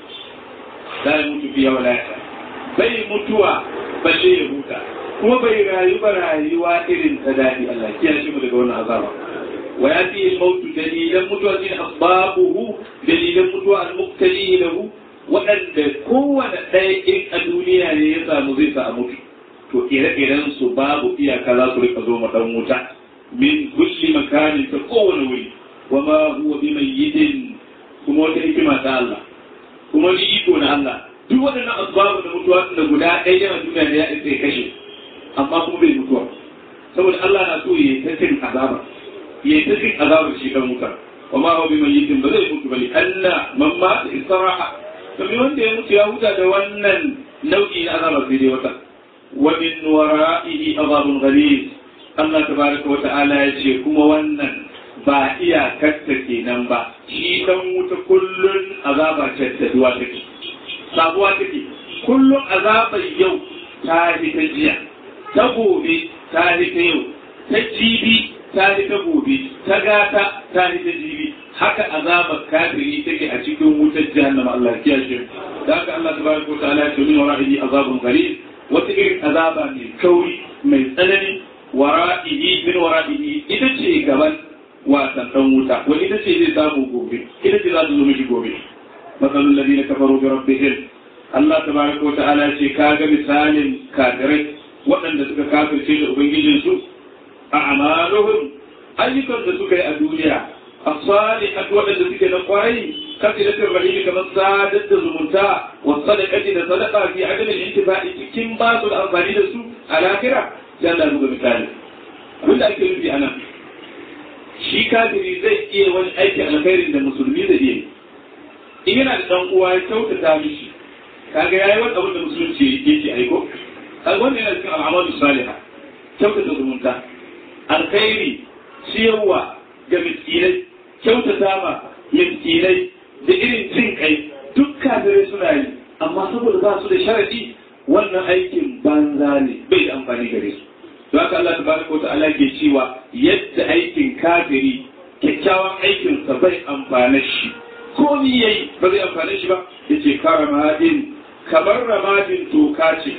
da ya mutu biya wala ya bai mutuwa balle ya huta kuma bai rayu ba rayuwa irin ta dadi Allah kiyaye shi mu daga wannan azaba wa yati al-maut dalilan mutuwa din asbabuhu dalilan mutuwa al-muqtali lahu waɗanda kowane ɗaya in a duniya ne ya samu zai sa a mutu to ire-iren su babu iyaka za su rika zo ma dan wuta min kulli makanin ta kowane wuri wa ma huwa bi mayyitin kuma wata hikima ta Allah kuma ni iko na Allah duk waɗannan asbabu da mutuwa da guda ɗaya yana duniya da ya isa ya kashe amma kuma bai mutuwa saboda Allah na so ya ta cin azaba ya ta cin azaba shi dan wuta wa ma huwa bi mayyitin ba zai mutu bane Allah man ma istiraha to wanda ya mutu ya huta da wannan nau'i na azaba sai dai wata ومن ورائه عذاب غليظ Allah tabaraka wa ta'ala ya ce kuma wannan ba iyakarta kenan ba shi dan wuta kullun azaba ce ta duwa take sabuwa take kullun azabar yau ta yi ta jiya ta gobe ta yi ta yau ta jibi ta yi ta gobe ta gata ta yi ta jibi haka azabar kafiri take a cikin wutar jahannama Allah ya kiyaye da haka Allah tabaraka wa ta'ala ya ce min wara'ihi azabun ghalid wata irin azaba mai kauri mai tsanani wara'ihi min wara'ihi ita ce gaban wasan dan wuta wani ita ce zai samu gobe ita ce za ta zo miki gobe masalul ladina kafaru bi rabbihim Allah tabaraka wa ta'ala ce kaga misalin kafirai waɗanda suka kafirce da ubangijin su a amaluhum ayyukan da suka yi a duniya as-salihat waɗanda suke na kwarai kasilatin rahimi kamar sadar da zumunta wa sadaqati da sadaqa fi adamin intifa'i cikin ba su da amfani da su a lahira dan da buga misali abinda ake nufi anan shi kafiri zai iya wani aikin alkhairin da musulmi zai iya in yana da dan uwa ya kyautata mishi kaga yayi wani abin da musulunci yake aiko kaga wannan yana cikin al'amalu salihah kyautata zumunta alkhairi ciyarwa ga miskinai kyautata ma miskinai da irin jin kai duk kafirai suna yi amma saboda ba su da sharadi wannan aikin banza ne bai da amfani gare su don haka Allah tabaraka wa ta'ala ke cewa yadda aikin kafiri kyakkyawan aikin sa bai amfana shi ko ni yayi ba zai amfana shi ba yace karamadin kamar ramadin toka ce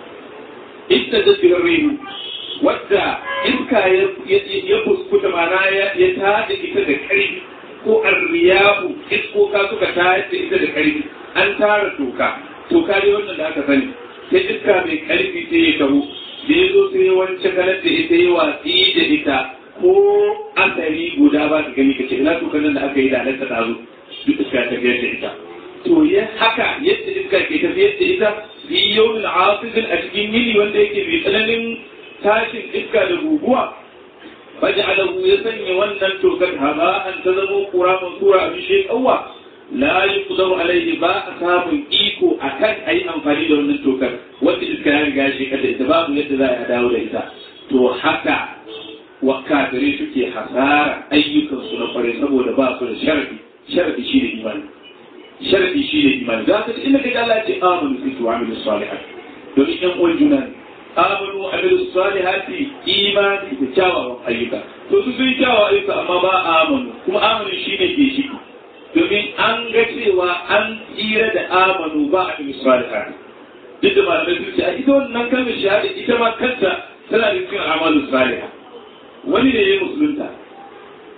ita da sirrin wadda iska ya fuskuta mana ya tada ita da ƙarfi ko arriyahu iskoka suka tayar da ita da ƙarfi an tara toka toka ne wannan da aka sani sai iska mai ƙarfi sai ya taho da ya zo sai wance kalar da ita yi watsi da ita ko asali guda ba ta gani kace ina tokan nan da aka yi da halatta ta zo duk iska ta biyar da ita to ya haka yadda iska ke tafiyar da ita fi yawmin asifin a cikin yini wanda yake mai tsananin tashin iska da guguwa faj'alahu ya sanya wannan tokar haba'an ta zama kura mansura a bishe kawwa la yuqdaru alayhi ba a samun iko akan ayi amfani da wannan tokar wanda iska ya riga shi kada ita babu yadda za a dawo da ita to haka wa kafire suke hasara ayyukan su na kware saboda ba su da sharadi sharadi shi ne imani sharadi shi ne imani za ka inda kai Allah ya ce amanu fi tu'amilu salihat domin yan uwan juna ne amanu amilu salihati imani da kyawawan ayyuka to su sun kyawawan ayyuka amma ba amanu kuma amanu shine ke shi domin an ga cewa an tsira da amanu ba amilu salihati duk da malamai sun ce a ita wannan kalmar shahada ita ma kanta tana da cikin amalu salihah wani ne ya musulunta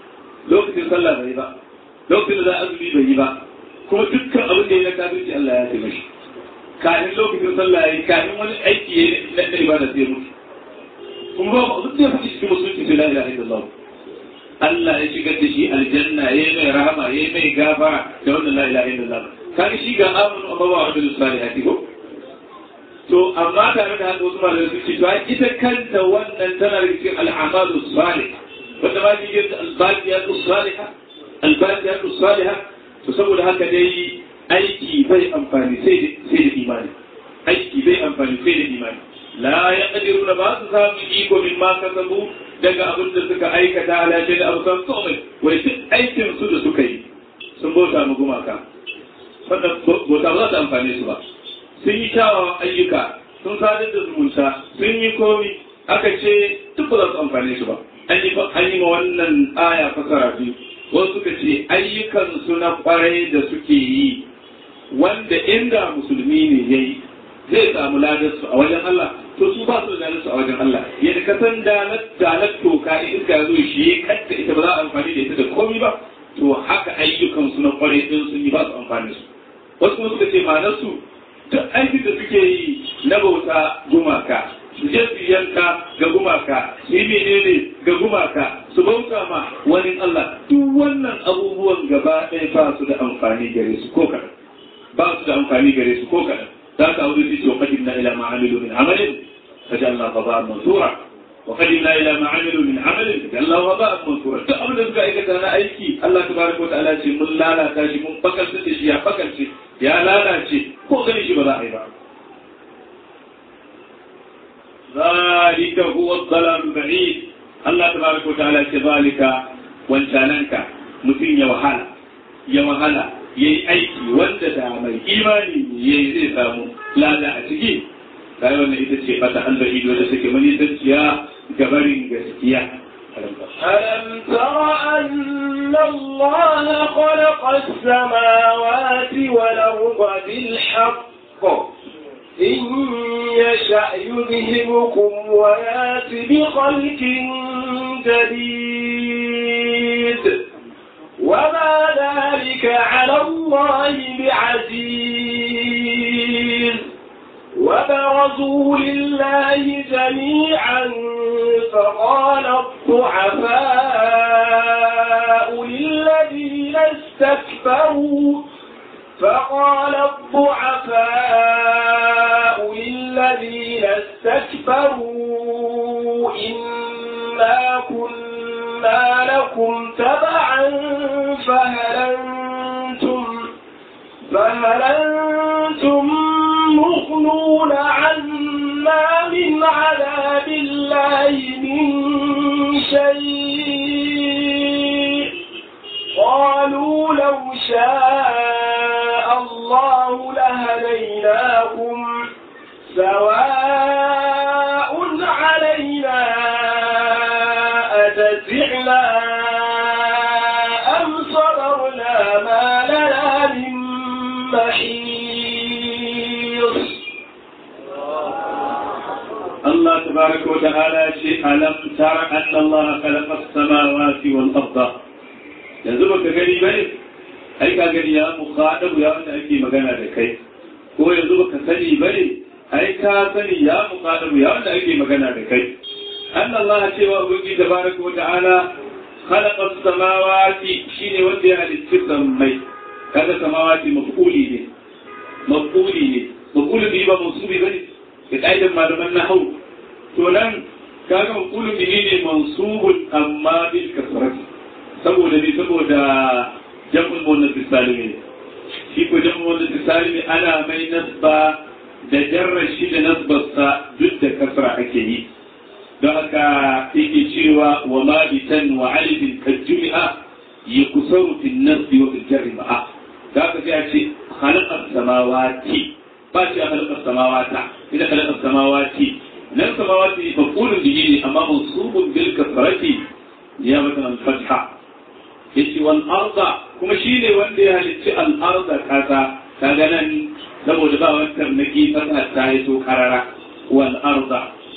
lokacin sallah bai ba lokacin da za azumi bai yi ba kuma dukkan abin da ya na kafirci Allah ya taimake shi kafin lokacin sallah yayi kafin wani aiki ya na ibada sai mutu kun ba duk da faɗi cikin musulunci sai la ilaha illallah Allah ya shigar da shi aljanna yayi mai rahama yayi mai gafara da wannan la ilaha illallah kaga shi ga amanu amma ba wa salihati ko to amma tare da haka wasu malamai sun ce to ai ita kanta wannan tana da cikin al'amalu salih wanda ma shi yadda albaqiyatu salihah albaqiyatu salihah to saboda haka dai aiki bai amfani sai sai da imani aiki bai amfani sai da imani la yaqdiruna ba su samu iko min ma kasabu daga abin da suka aikata ala shi da abusan komai wai duk aikin su da suka yi sun bauta mu gumaka wannan bauta ba za ta amfane su ba sun yi kyawawan ayyuka sun sadar da zumunta sun yi komi aka ce duk ba za su amfane su ba an yi ma wannan aya fasara biyu wasu suka ce ayyukansu na kwarai da suke yi wanda inda musulmi ne ya yi zai samu ladarsu a wajen Allah to su ba su da ladarsu a wajen Allah yadda ka san dalar toka in iska zo shi ya kadda ita ba za a amfani da ita da komi ba to haka ayyukansu na kwarai din sun yi ba su amfani su wasu kuma suka ce ma'anarsu duk aikin da suke yi na bauta gumaka su je su yanka ga gumaka su yi menene ga gumaka su bauta ma wani Allah duk wannan abubuwan gaba ɗaya ba su da amfani gare su ko kaɗan ba su da amfani gare su ko kaɗan za ka aure su ce wa qadimna ila ma amilu min amalin fajalna qada'an mansura wa qadimna ila ma amilu min amalin fajalna qada'an mansura duk abin da suka aikata na aiki Allah tabaraka wa ta'ala ce mun lalata shi mun bakalta da shi ya bakalce ya lalace ko gani shi ba za a yi ba ذلك هو الضلال البعيد الله تبارك وتعالى كذلك وانتانك متين يا وحالا يا وحالا yayi aiki wanda da mai imani yayi zai samu lada a ciki kai wannan ita ce fata albaidi wanda take mani tanciya gabarin gaskiya ألم تر أن الله خلق السماوات والأرض بالحق إن يشأ يذهبكم ويات بخلق جديد وما ذلك على الله بعزيز وبرزوا لله جميعا فقال الضعفاء للذين استكبروا فقال الضعفاء للذين استكبروا إنا كنا لكم تبعا فهل أنتم فهل أنتم مغنون عنا من عذاب الله من شيء قالوا لو شاء الله لهديناكم سواء علينا أجزعنا أم صبرنا ما لنا من محيص الله تبارك وتعالى ألم تر أن الله خلق السماوات والأرض yanzu baka gani bane ai ka gani ya mukhadabu ya wanda ake magana da kai ko yanzu baka sani bane ai ka sani ya mukhadabu ya wanda ake magana da kai anna Allah cewa ubangi tabaraka wa ta'ala khalaqa as-samawati shine wanda ya halitta sammai kaga samawati maf'uli ne maf'uli ne maf'uli bi ba mansubi bane da kaidan malaman nahwu to nan kaga maf'uli ne mansubun amma bil kasrati saboda ne saboda jam'ul muannas salimi ne shi ko jam'ul muannas salimi ana mai nasba da jarrar shi da nasbarsa duk da kasra ake yi don haka yake cewa wa ma bitan wa alifin kajjumi'a yakusaru fil nasbi wa fil jarri ma'a da haka sai a ce khalaqas samawati ba ce khalaqas samawata idan khalaqas samawati nan samawati maf'ulun bihi ne amma mansubun bil kasrati ya matan al-fatha yace wal arda kuma shine wanda ya halicci al arda kaza kaga nan saboda ba wannan naki fata ta yi so karara wal arda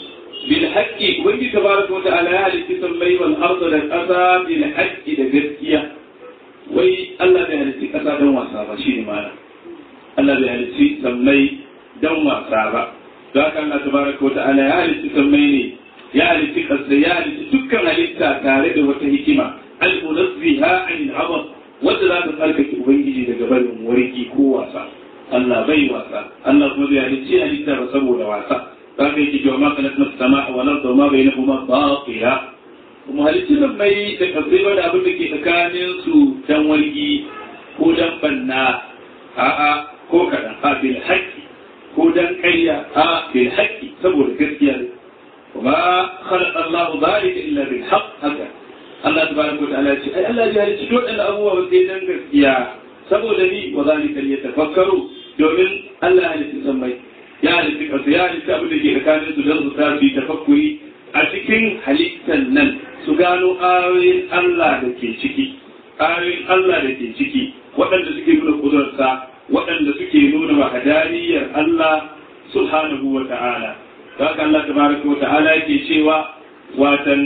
bil haqqi wani tabaraka wa ta'ala ya halitta sammai wal arda da ƙasa bil haqqi da gaskiya wai Allah bai halitta ƙasa don wasa ba shine mana Allah bai halitta sammai don wasa ba don haka Allah tabaraka wa ta'ala ya halitta sammai ne ya halitta ƙasa ya halitta dukkan halitta tare da wata hikima al-munazziha anil abad wanda za ta tsarkake ubangiji daga barin warki ko wasa Allah bai wasa Allah kuma bai halitta halitta ba saboda wasa za ka yi cewa ma kalakna sama wa larda ma bainahuma batila kuma halitta mai da kasai ba da abin da ke tsakanin su dan warki ko dan banna a'a ko kadan a bil haqqi ko dan kayya a bil haqqi saboda gaskiya kuma khalaqa Allah dhalika illa bil haqq haka Allah tabaraka wa ta'ala ce ai Allah ya halicci dukkan abubuwa wanda dan gaskiya saboda ni wa zalika liyatafakkaru domin Allah ya halicci sammai ya halicci kasu ya halicci abin da ke tsakanin su don su tafi tafakkuri a cikin halittan nan su gano ayoyin Allah da ke ciki ayoyin Allah da ke ciki waɗanda suke nuna kudurarsa waɗanda suke nuna wahadaniyar Allah subhanahu wa ta'ala haka Allah tabaraka wa ta'ala yake cewa watan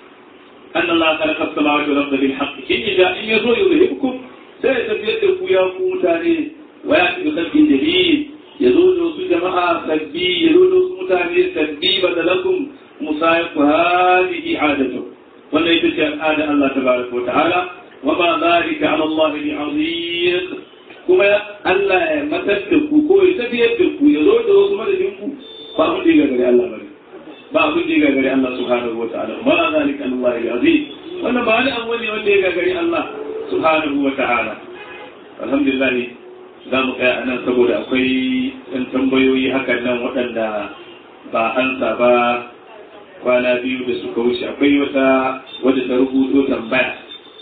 أن الله خلق السماوات والأرض بالحق إن جاء إن يزول يذهبكم سيتبيت ياكم تاني ويأتي بخلق جديد يزول جماعة سبي يزول متاني سبي بدلكم مصائب هذه عادته ولا يتشاء آل الله تبارك وتعالى وما ذلك على الله بعظيم كما ألا متدكوا كوي سبيتكوا يزول مددكم فأقول لي قال الله بني ba abin da ya gagari Allah subhanahu wa ta'ala ba zalika Allah al-azim wannan ba ni awwali wanda ya gagari Allah subhanahu wa ta'ala alhamdulillah za mu kai anan saboda akwai ɗan tambayoyi hakan nan waɗanda ba ansa ba kwana biyu da suka wuce akwai wata wadda ta rubuto tambaya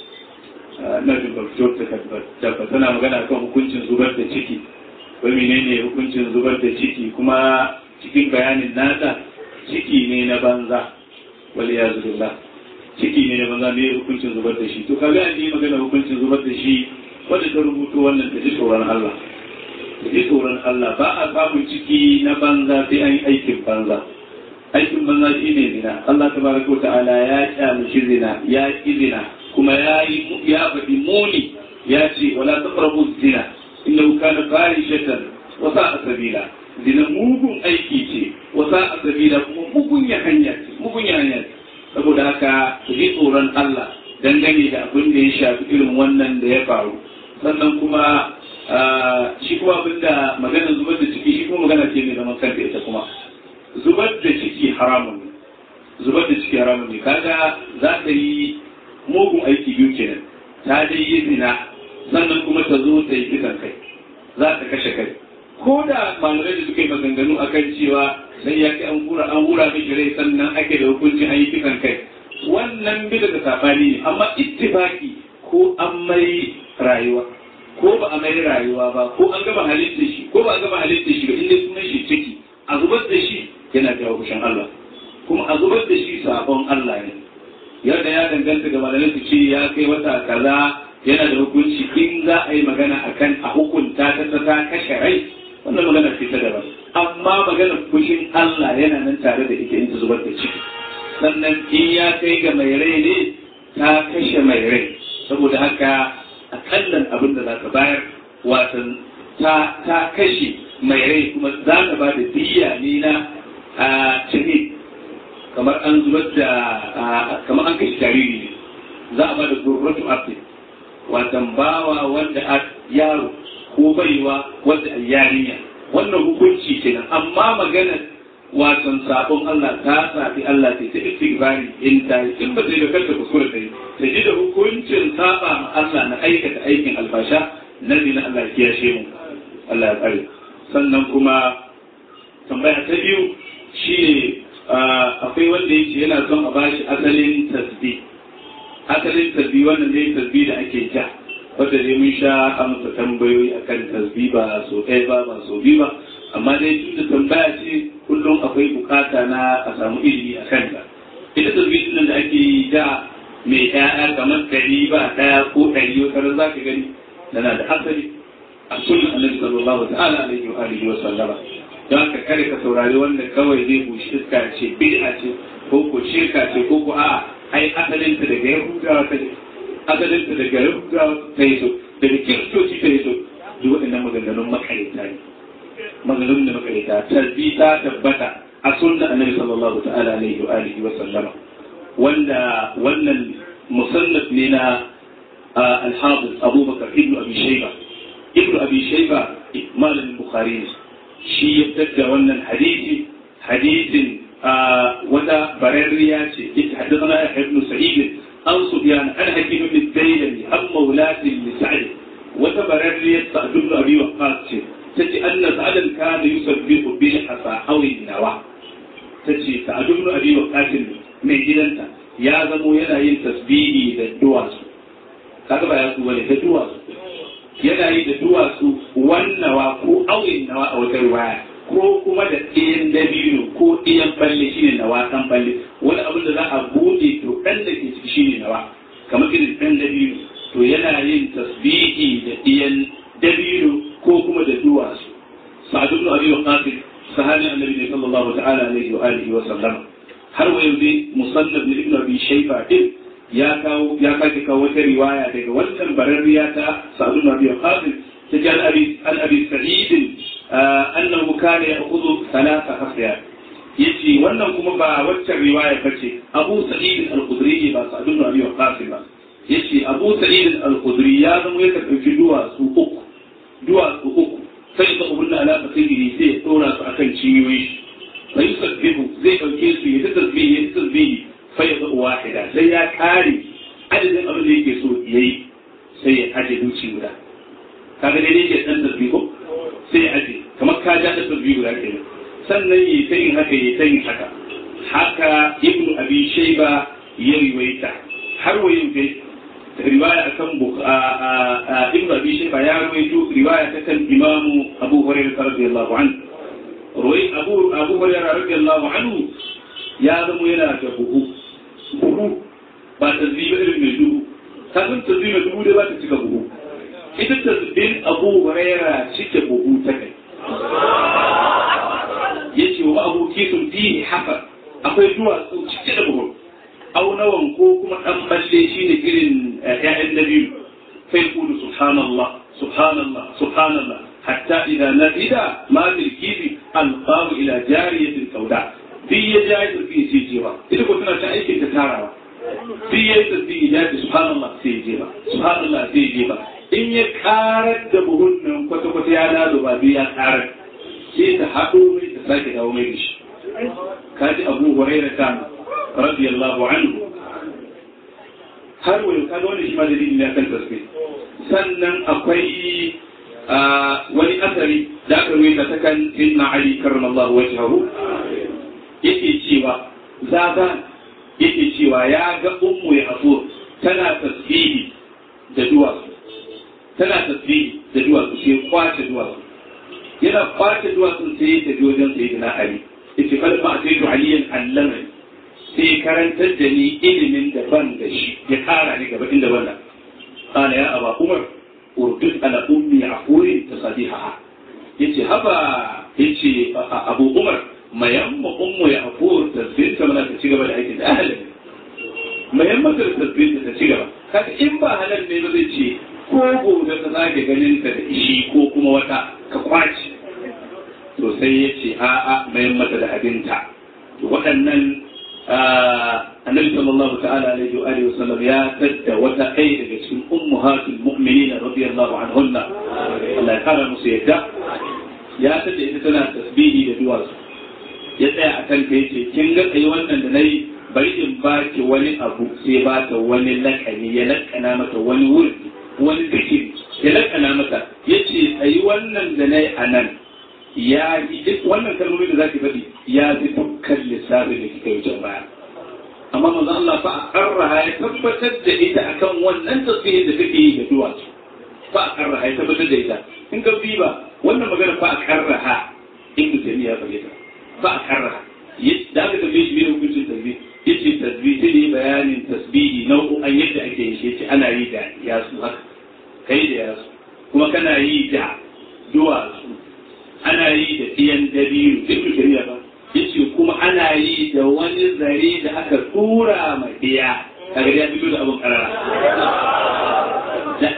na dubbato ta tana magana kan hukuncin zubar da ciki wai menene hukuncin zubar da ciki kuma cikin bayanin nata ciki ne na banza wal yazu billah ciki ne na banza ne hukuncin zubar da shi to kaga an yi magana hukuncin zubar da shi wanda ta rubuto wannan ta ji tsoron Allah ta ji tsoron Allah ba a samun ciki na banza sai an yi aikin banza aikin banza shi ne zina Allah tabaraka wa ta'ala ya kyamishi zina ya ki zina kuma ya yi ya faɗi muni ya ce wala taqrabu zina innahu kana farishatan wa sa'a sabila zina mugun aiki ce wasa a sabila kuma mugun ya hanya mugun ya hanya saboda haka ku ji tsoron Allah dangane da abin da ya shafi irin wannan da ya faru sannan kuma shi kuma abin da maganar zubar da ciki shi kuma magana ce mai zaman kanta ita kuma zubar da ciki haramun ne zubar da ciki haramun ne kaga za ta yi mugun aiki biyu kenan ta dai yi zina sannan kuma ta zo ta yi kisan kai za ta kashe kai ko da malamai da suka yi maganganu a kan cewa sai ya kai an hura an hura miki rai sannan ake da hukunci an yi kisan kai wannan bi da safani ne amma ittifaki ko an mai rayuwa ko ba a mai rayuwa ba ko an gama halitta shi ko ba a gama halitta shi ba inda sunan shi ciki a zubar da shi yana jawo kushin Allah kuma a zubar da shi sabon Allah ne yadda ya danganta ga malamai su ce ya kai wata kaza yana da hukunci in za a yi magana akan a hukunta ta ta kashe rai wannan magana ce ta daban amma maganar fushin Allah yana nan tare da ita in ta zubar da ciki sannan in ya kai ga mai rai ne ta kashe mai rai saboda haka akallan abin da za ka bayar watan ta ta kashe mai rai kuma za ka ba da diya ne na a cini kamar an zubar da kamar an kashe jariri ne za a ba da gurratu abdi watan bawa wanda a yaro ko baiwa wanda a yarinya wannan hukunci kenan amma maganar watan sabon Allah ta safi Allah ta ta istighfari in ta in ba zai da kanta kuskure ta yi ta ji da hukuncin saba ma Allah na aikata aikin albasha na zina Allah ya kiyashe mu Allah ya tsare sannan kuma tambaya ta biyu shine akwai wanda yake yana son a bashi asalin tasbih asalin tasbih wannan ne tasbih da ake ja wanda dai mun sha amsa tambayoyi akan tasbih ba so ɗaya ba ba so biyu ba amma dai tun da tambaya ce kullum akwai bukata na a samu ilimi a kanta ita tasbih din da ake ja mai ƴaƴa kamar ɗari ba ɗaya ko ɗari wata za ka gani tana da asali a sunan annabi sallallahu ta'ala alaihi wa alihi wa sallama. don haka kare ka saurari wanda kawai zai bushe iska ce bid'a ce ko ko shirka ce ko ko a ai asalin ta daga yahudawa ta asalin ta daga yahudawa ta yi so daga kiristoci ta yi so duk waɗannan maganganun makarita ne maganganun da makarita tarbi ta tabbata a sunna annabi sallallahu ta'ala alaihi wa alihi wa sallama wanda wannan musannaf ne na al-hafiz Abubakar ibn Abi Shayba ibn Abi Shayba malamin Bukhari ne shi ya tattara wannan hadisi hadisin wata barariya ce ita haddathana ibn Sa'id an Sufyan an Hakim ibn Zayd an mawlati li Sa'd wata barariya Sa'd ibn Abi Waqqas ce tace anna Sa'd kana yusabbihu bil hasa aw nawa tace Sa'd ibn Abi Waqqas mai gidanta ya zamo yana yin tasbihi da duwatsu kaga ba ya su bane da duwatsu yana yi da duwatsu wannawa ko auyin nawa a wata riwaya ko kuma da ɗayan dabino ko ɗayan balle shine nawa kan balle wani abin da za a bude to ɗan da ke ciki shine nawa kamar irin ɗan dabino to yana yin tasbihi da ɗayan dabino ko kuma da duwatsu sa'ad ibn abi waqqas sahabi annabi sallallahu ta'ala alaihi wa alihi wa sallam har wa yau musannaf ibn abi shayba din ya kawo ya sake kawo wata riwaya daga wannan bararriya ta Sa'd ibn Abi Waqqas ta ji al-Abi al-Abi Sa'id annahu kana ya'khudhu thalatha hasya yace wannan kuma ba waccan riwaya bace Abu Sa'id al-Khudri ba Sa'd ibn Abi Waqqas ba yace Abu Sa'id al-Khudri ya zama ya dauki duwatsu uku duwatsu uku sai da ubunna ala fasiri sai ya dora su akan ciyoyi sai sabbihu zai dauke su ya tasbihi ya tasbihi fayyada wahida sai ya kare adadin abin da yake so yayi sai ya aje duci guda kaga dai yake dan tasbiho sai ya aje kamar ka ja da tasbiho guda kenan sannan yi ta yin haka yi ta yin haka haka ibnu abi shayba ya riwayata har wayin dai riwaya akan ibnu abi shayba ya riwayo riwaya ta kan imamu abu hurairah radiyallahu anhu ruwai abu abu hurairah radiyallahu anhu ya zama yana da buhu buhu ba ta ziba irin mai duhu kafin ta ziba dubu dai ba ta cika buhu ita ta zubin abu huraira cike buhu ta kai ya ce wa abu kisun fiye haka akwai duwatsu cike da buhu aunawan ko kuma dan balle shi ne irin ƴaƴan dabi'u sai kudu subhanallah subhanallah subhanallah hatta idan nadida ma bil kibi alqamu ila jariyatin sauda duk ya ja ya tafi sai jewa ita ko tana ta aikin ta tarawa duk ya tafi ya ji subhanallah sai jewa subhanallah sai jewa in ya karar da buhun nan kwata kwata ya lalo ba biya karar sai ta haɗo mai ta sake dawo mai da shi kaji abu hurairah ta radiyallahu anhu har wayo kaga wannan shi ma dalili ne akan tasbih sannan akwai wani asari da aka rubuta ta kan inna ali karramallahu wajhahu yake cewa zaban yake cewa ya ga ummu ya aso tana tasbihi da duwatsu tana tasbihi da duwatsu sai kwace duwatsu yana kwace duwatsu sai ta ji wajen sayyidina ali yace fa ma sai aliyan allama sai karantar da ni ilimin da ban da shi ya kara ni gaba inda wannan kana ya aba umar urdud ala ummi afuri tasadiha yace haba yace abu umar mayamma ummu ya afur tasbih ta mana ta ci gaba da aikin da ahalin mayamma ta tasbih ta ci gaba kaga in ba halal ne ba zai ce ko gobe ka zage ganin ka da ishi ko kuma wata ka kwaci to sai ya ce a'a mayamma ta da abinta to waɗannan annabi sallallahu ta'ala alaihi wa alihi wasallam ya tadda wata ɗaya daga cikin ummahatul mu'minin radiyallahu anhunna Allah ya kara musu yadda ya tadda ita tana tasbihi da duwatsu ya tsaya a kan kai ce kin ga kai wannan da nayi bari in ba ki wani abu sai ba ta wani lakani ya lakana mata wani wuri wani zikiri ya lakana mata yace ayi wannan da nayi anan ya yi duk wannan kalmomi da zaki faɗi ya fi dukkan lissafi da kika yi can baya amma manzo Allah fa akarraha ya tabbatar da ita akan wannan tasbihin da take yi da duwatsu fa akarraha ya tabbatar da ita in ka ba wannan magana fa akarraha in da ya bayyana fa akarraha da aka tambaye shi ne hukuncin tasbih yace tasbih ne bayanin tasbihi nau'u'an yadda ake yin shi ana yi da yasu haka kai da yasu kuma kana yi da duwatsu ana yi da ɗiyan dabiru duk shari'a ba yace kuma ana yi da wani zare da aka tura ma ɗiya kaga ya fito da abin karara da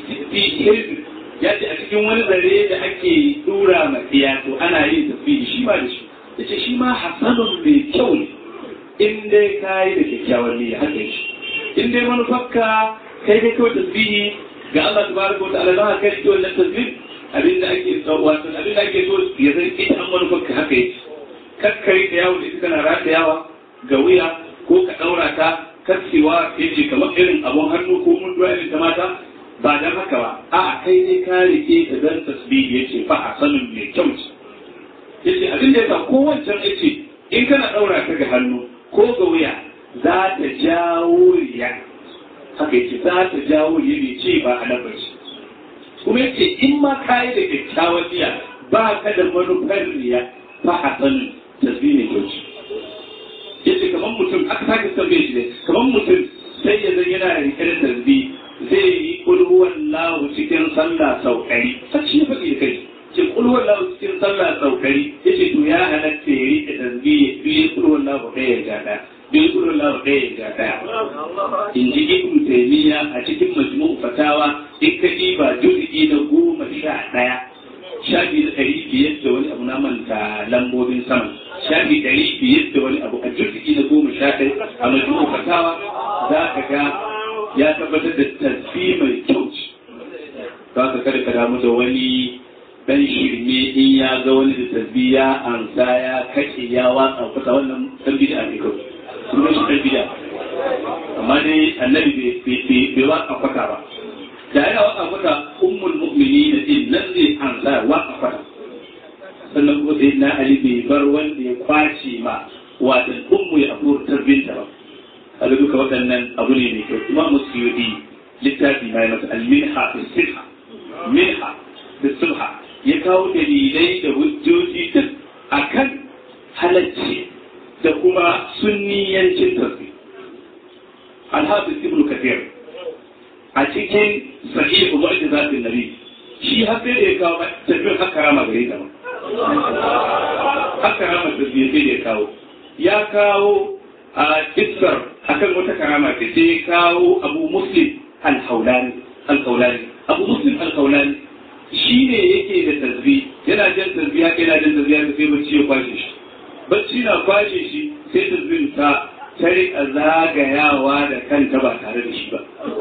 ya ce a cikin wani zare da ake tura ma ɗiya to ana yi tasbihi shi ma da shi yace shi ma hasanun mai kyau ne in dai ka yi da kyakkyawar niyya haka shi in dai manufarka kai dai kawai tasbihi ga Allah tabaraka wa ta'ala za ka kai wannan tasbih abinda ake so wato abinda ake so ya zai ita an manufarka haka yake kakkari ta yawo da ita kana rata yawa ga wuya ko ka daura ta katsewa yace kamar irin abun hannu ko mun duwa irin ta mata ba dan haka ba a'a kai dai ka rike ta dan tasbih yace fa hasanun mai kyau yace abinda yasa ko wancan yace in kana daura ta ga hannu ko ga wuya za ta jawo riya haka yake za ta jawo riya bai ce ba a labarci kuma yace in ma ka yi da kyakkyawan niyya ba ka da manufar riya fa hasanun tasbih ne kyau yace kamar mutum aka sake tambaye shi ne kamar mutum sai ya zan yana rike da tasbih zai yi kulhuwan lahu cikin sallah sau ɗari sai ya faɗi da kai ce kulhuwan lahu cikin sallah sau ɗari yace to ya halatta ya rike tasbih ya biye kulhuwan lahu ɗaya ya ja ɗaya biye kulhuwan lahu ɗaya ya ja ɗaya in ji ibnu taymiya a cikin majmu'u fatawa in ka ba juz'i na goma sha ɗaya shafi da ɗari biyar da wani abu na manta lambobin sama shafi ɗari biyar da wani abu a juz'i na goma sha ɗaya a majmu'u fatawa za ka ga ya tabbatar da tasbih mai kyau ce za ka kada ka damu da wani dan shirme in ya ga wani da tasbih ya ansa ya kace ya watsa fata wannan dan bid'a ne kawai kuma shi dan bid'a amma dai annabi bai watsa fata ba da yana watsa fata ummul mu'minin din nan zai ansa watsa fata sannan kuma sai na ali bai bar wanda ya kwace ma wato ummu ya abu tarbinta ba kaga duka waɗannan abu ne mai kyau kuma musyudi littafi mai masa al-minha fi sihha minha fi sihha ya kawo dalilai da hujjoji duk akan halacci da kuma sunniyancin tasbih al-hafiz ibn kathir a cikin sahih mu'jizat an-nabi shi har sai da ya kawo tasbih haka rama gare ta haka rama tasbih sai da ya kawo ya kawo a kissar akan wata karama ce sai ya kawo abu muslim al-hawlani al-hawlani abu muslim al-hawlani shi ne yake da tasbih yana jan tasbih haka yana jan tasbih haka sai bacci ya kwashe shi bacci na kwashe shi sai tasbih ta ta rika zagayawa da kanta ba tare da shi ba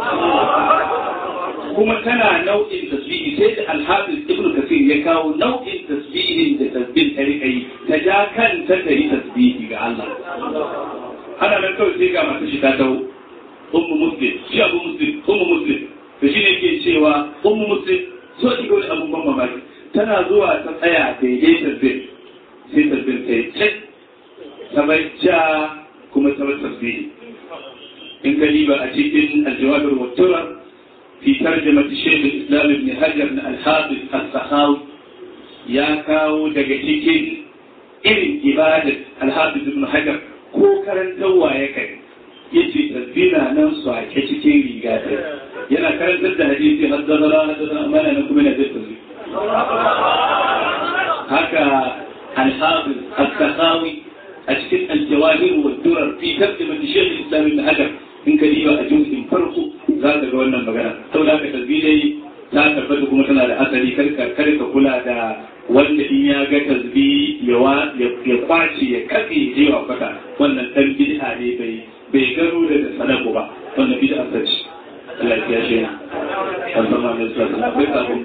kuma tana nau'in tasbihi sai da al-hafiz ibn kathir ya kawo nau'in tasbihin da tasbih ta rika yi ta ja kanta ta yi tasbihi ga Allah ana nan kawai sai ga masu shi ta taho ummu muslim shi abu muslim ummu muslim to shi ne ke cewa ummu muslim so ki ga wani abun ban mamaki tana zuwa ta tsaya daidai tasbih sai tasbih ta yi tsik ta bai ja kuma ta bai tasbih in ka liba a cikin aljawabir wa turar fi tarjama shaykh al-islam ibn hajar al-hafiz as-sakhawi ya kawo daga cikin irin ibadat al-hafiz ibn hajar ko karantarwa ya kai ya ce tasbina nan su ake cikin riga ta yana karantar da hadisi har da zara na zara amana na kuma na zai tasbi haka al-hafiz as-sakhawi a cikin al-jawahir wa durar fi tarjuma shaykh al-islam ibn hajar in ka diba a juz'in farko za ka ga wannan magana saboda haka tasbih ta tabbata kuma tana da asali karka karka kula da wanda in ya ga tasbi ya kwace ya kafe ya wa fata wannan dan bid'a ne bai bai gano daga sanaku ba wannan bid'a ta ce Allah ya shi na Allah ma ne sallallahu alaihi wasallam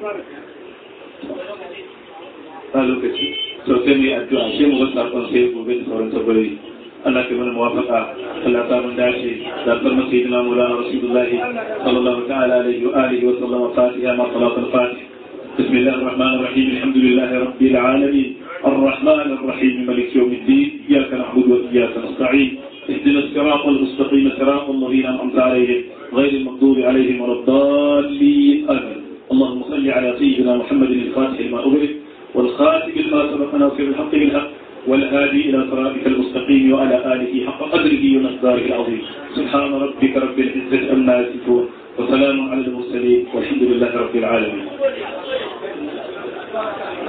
a lokaci to sai mu addu'a sai mu wasa kon sai gobe da sauran tabbari Allah ya mana muwafaqa Allah ta mun dace da farma sayyidina Maulana Rasulullah sallallahu ta'ala alaihi wa alihi wa sallam fatiha ma salatul fatiha بسم الله الرحمن الرحيم الحمد لله رب العالمين الرحمن الرحيم مالك يوم الدين إياك نعبد وإياك نستعين اهدنا الصراط المستقيم صراط الذين أنعمت عليهم غير المغضوب عليهم ولا الضالين آمين اللهم صل على سيدنا محمد الفاتح لما أغلق والخاتم لما سبق ناصر الحق بالحق والهادي إلى صراطك المستقيم وعلى آله حق قدره ومقداره العظيم سبحان ربك رب العزة عما يصفون وسلام على المرسلين والحمد لله رب العالمين.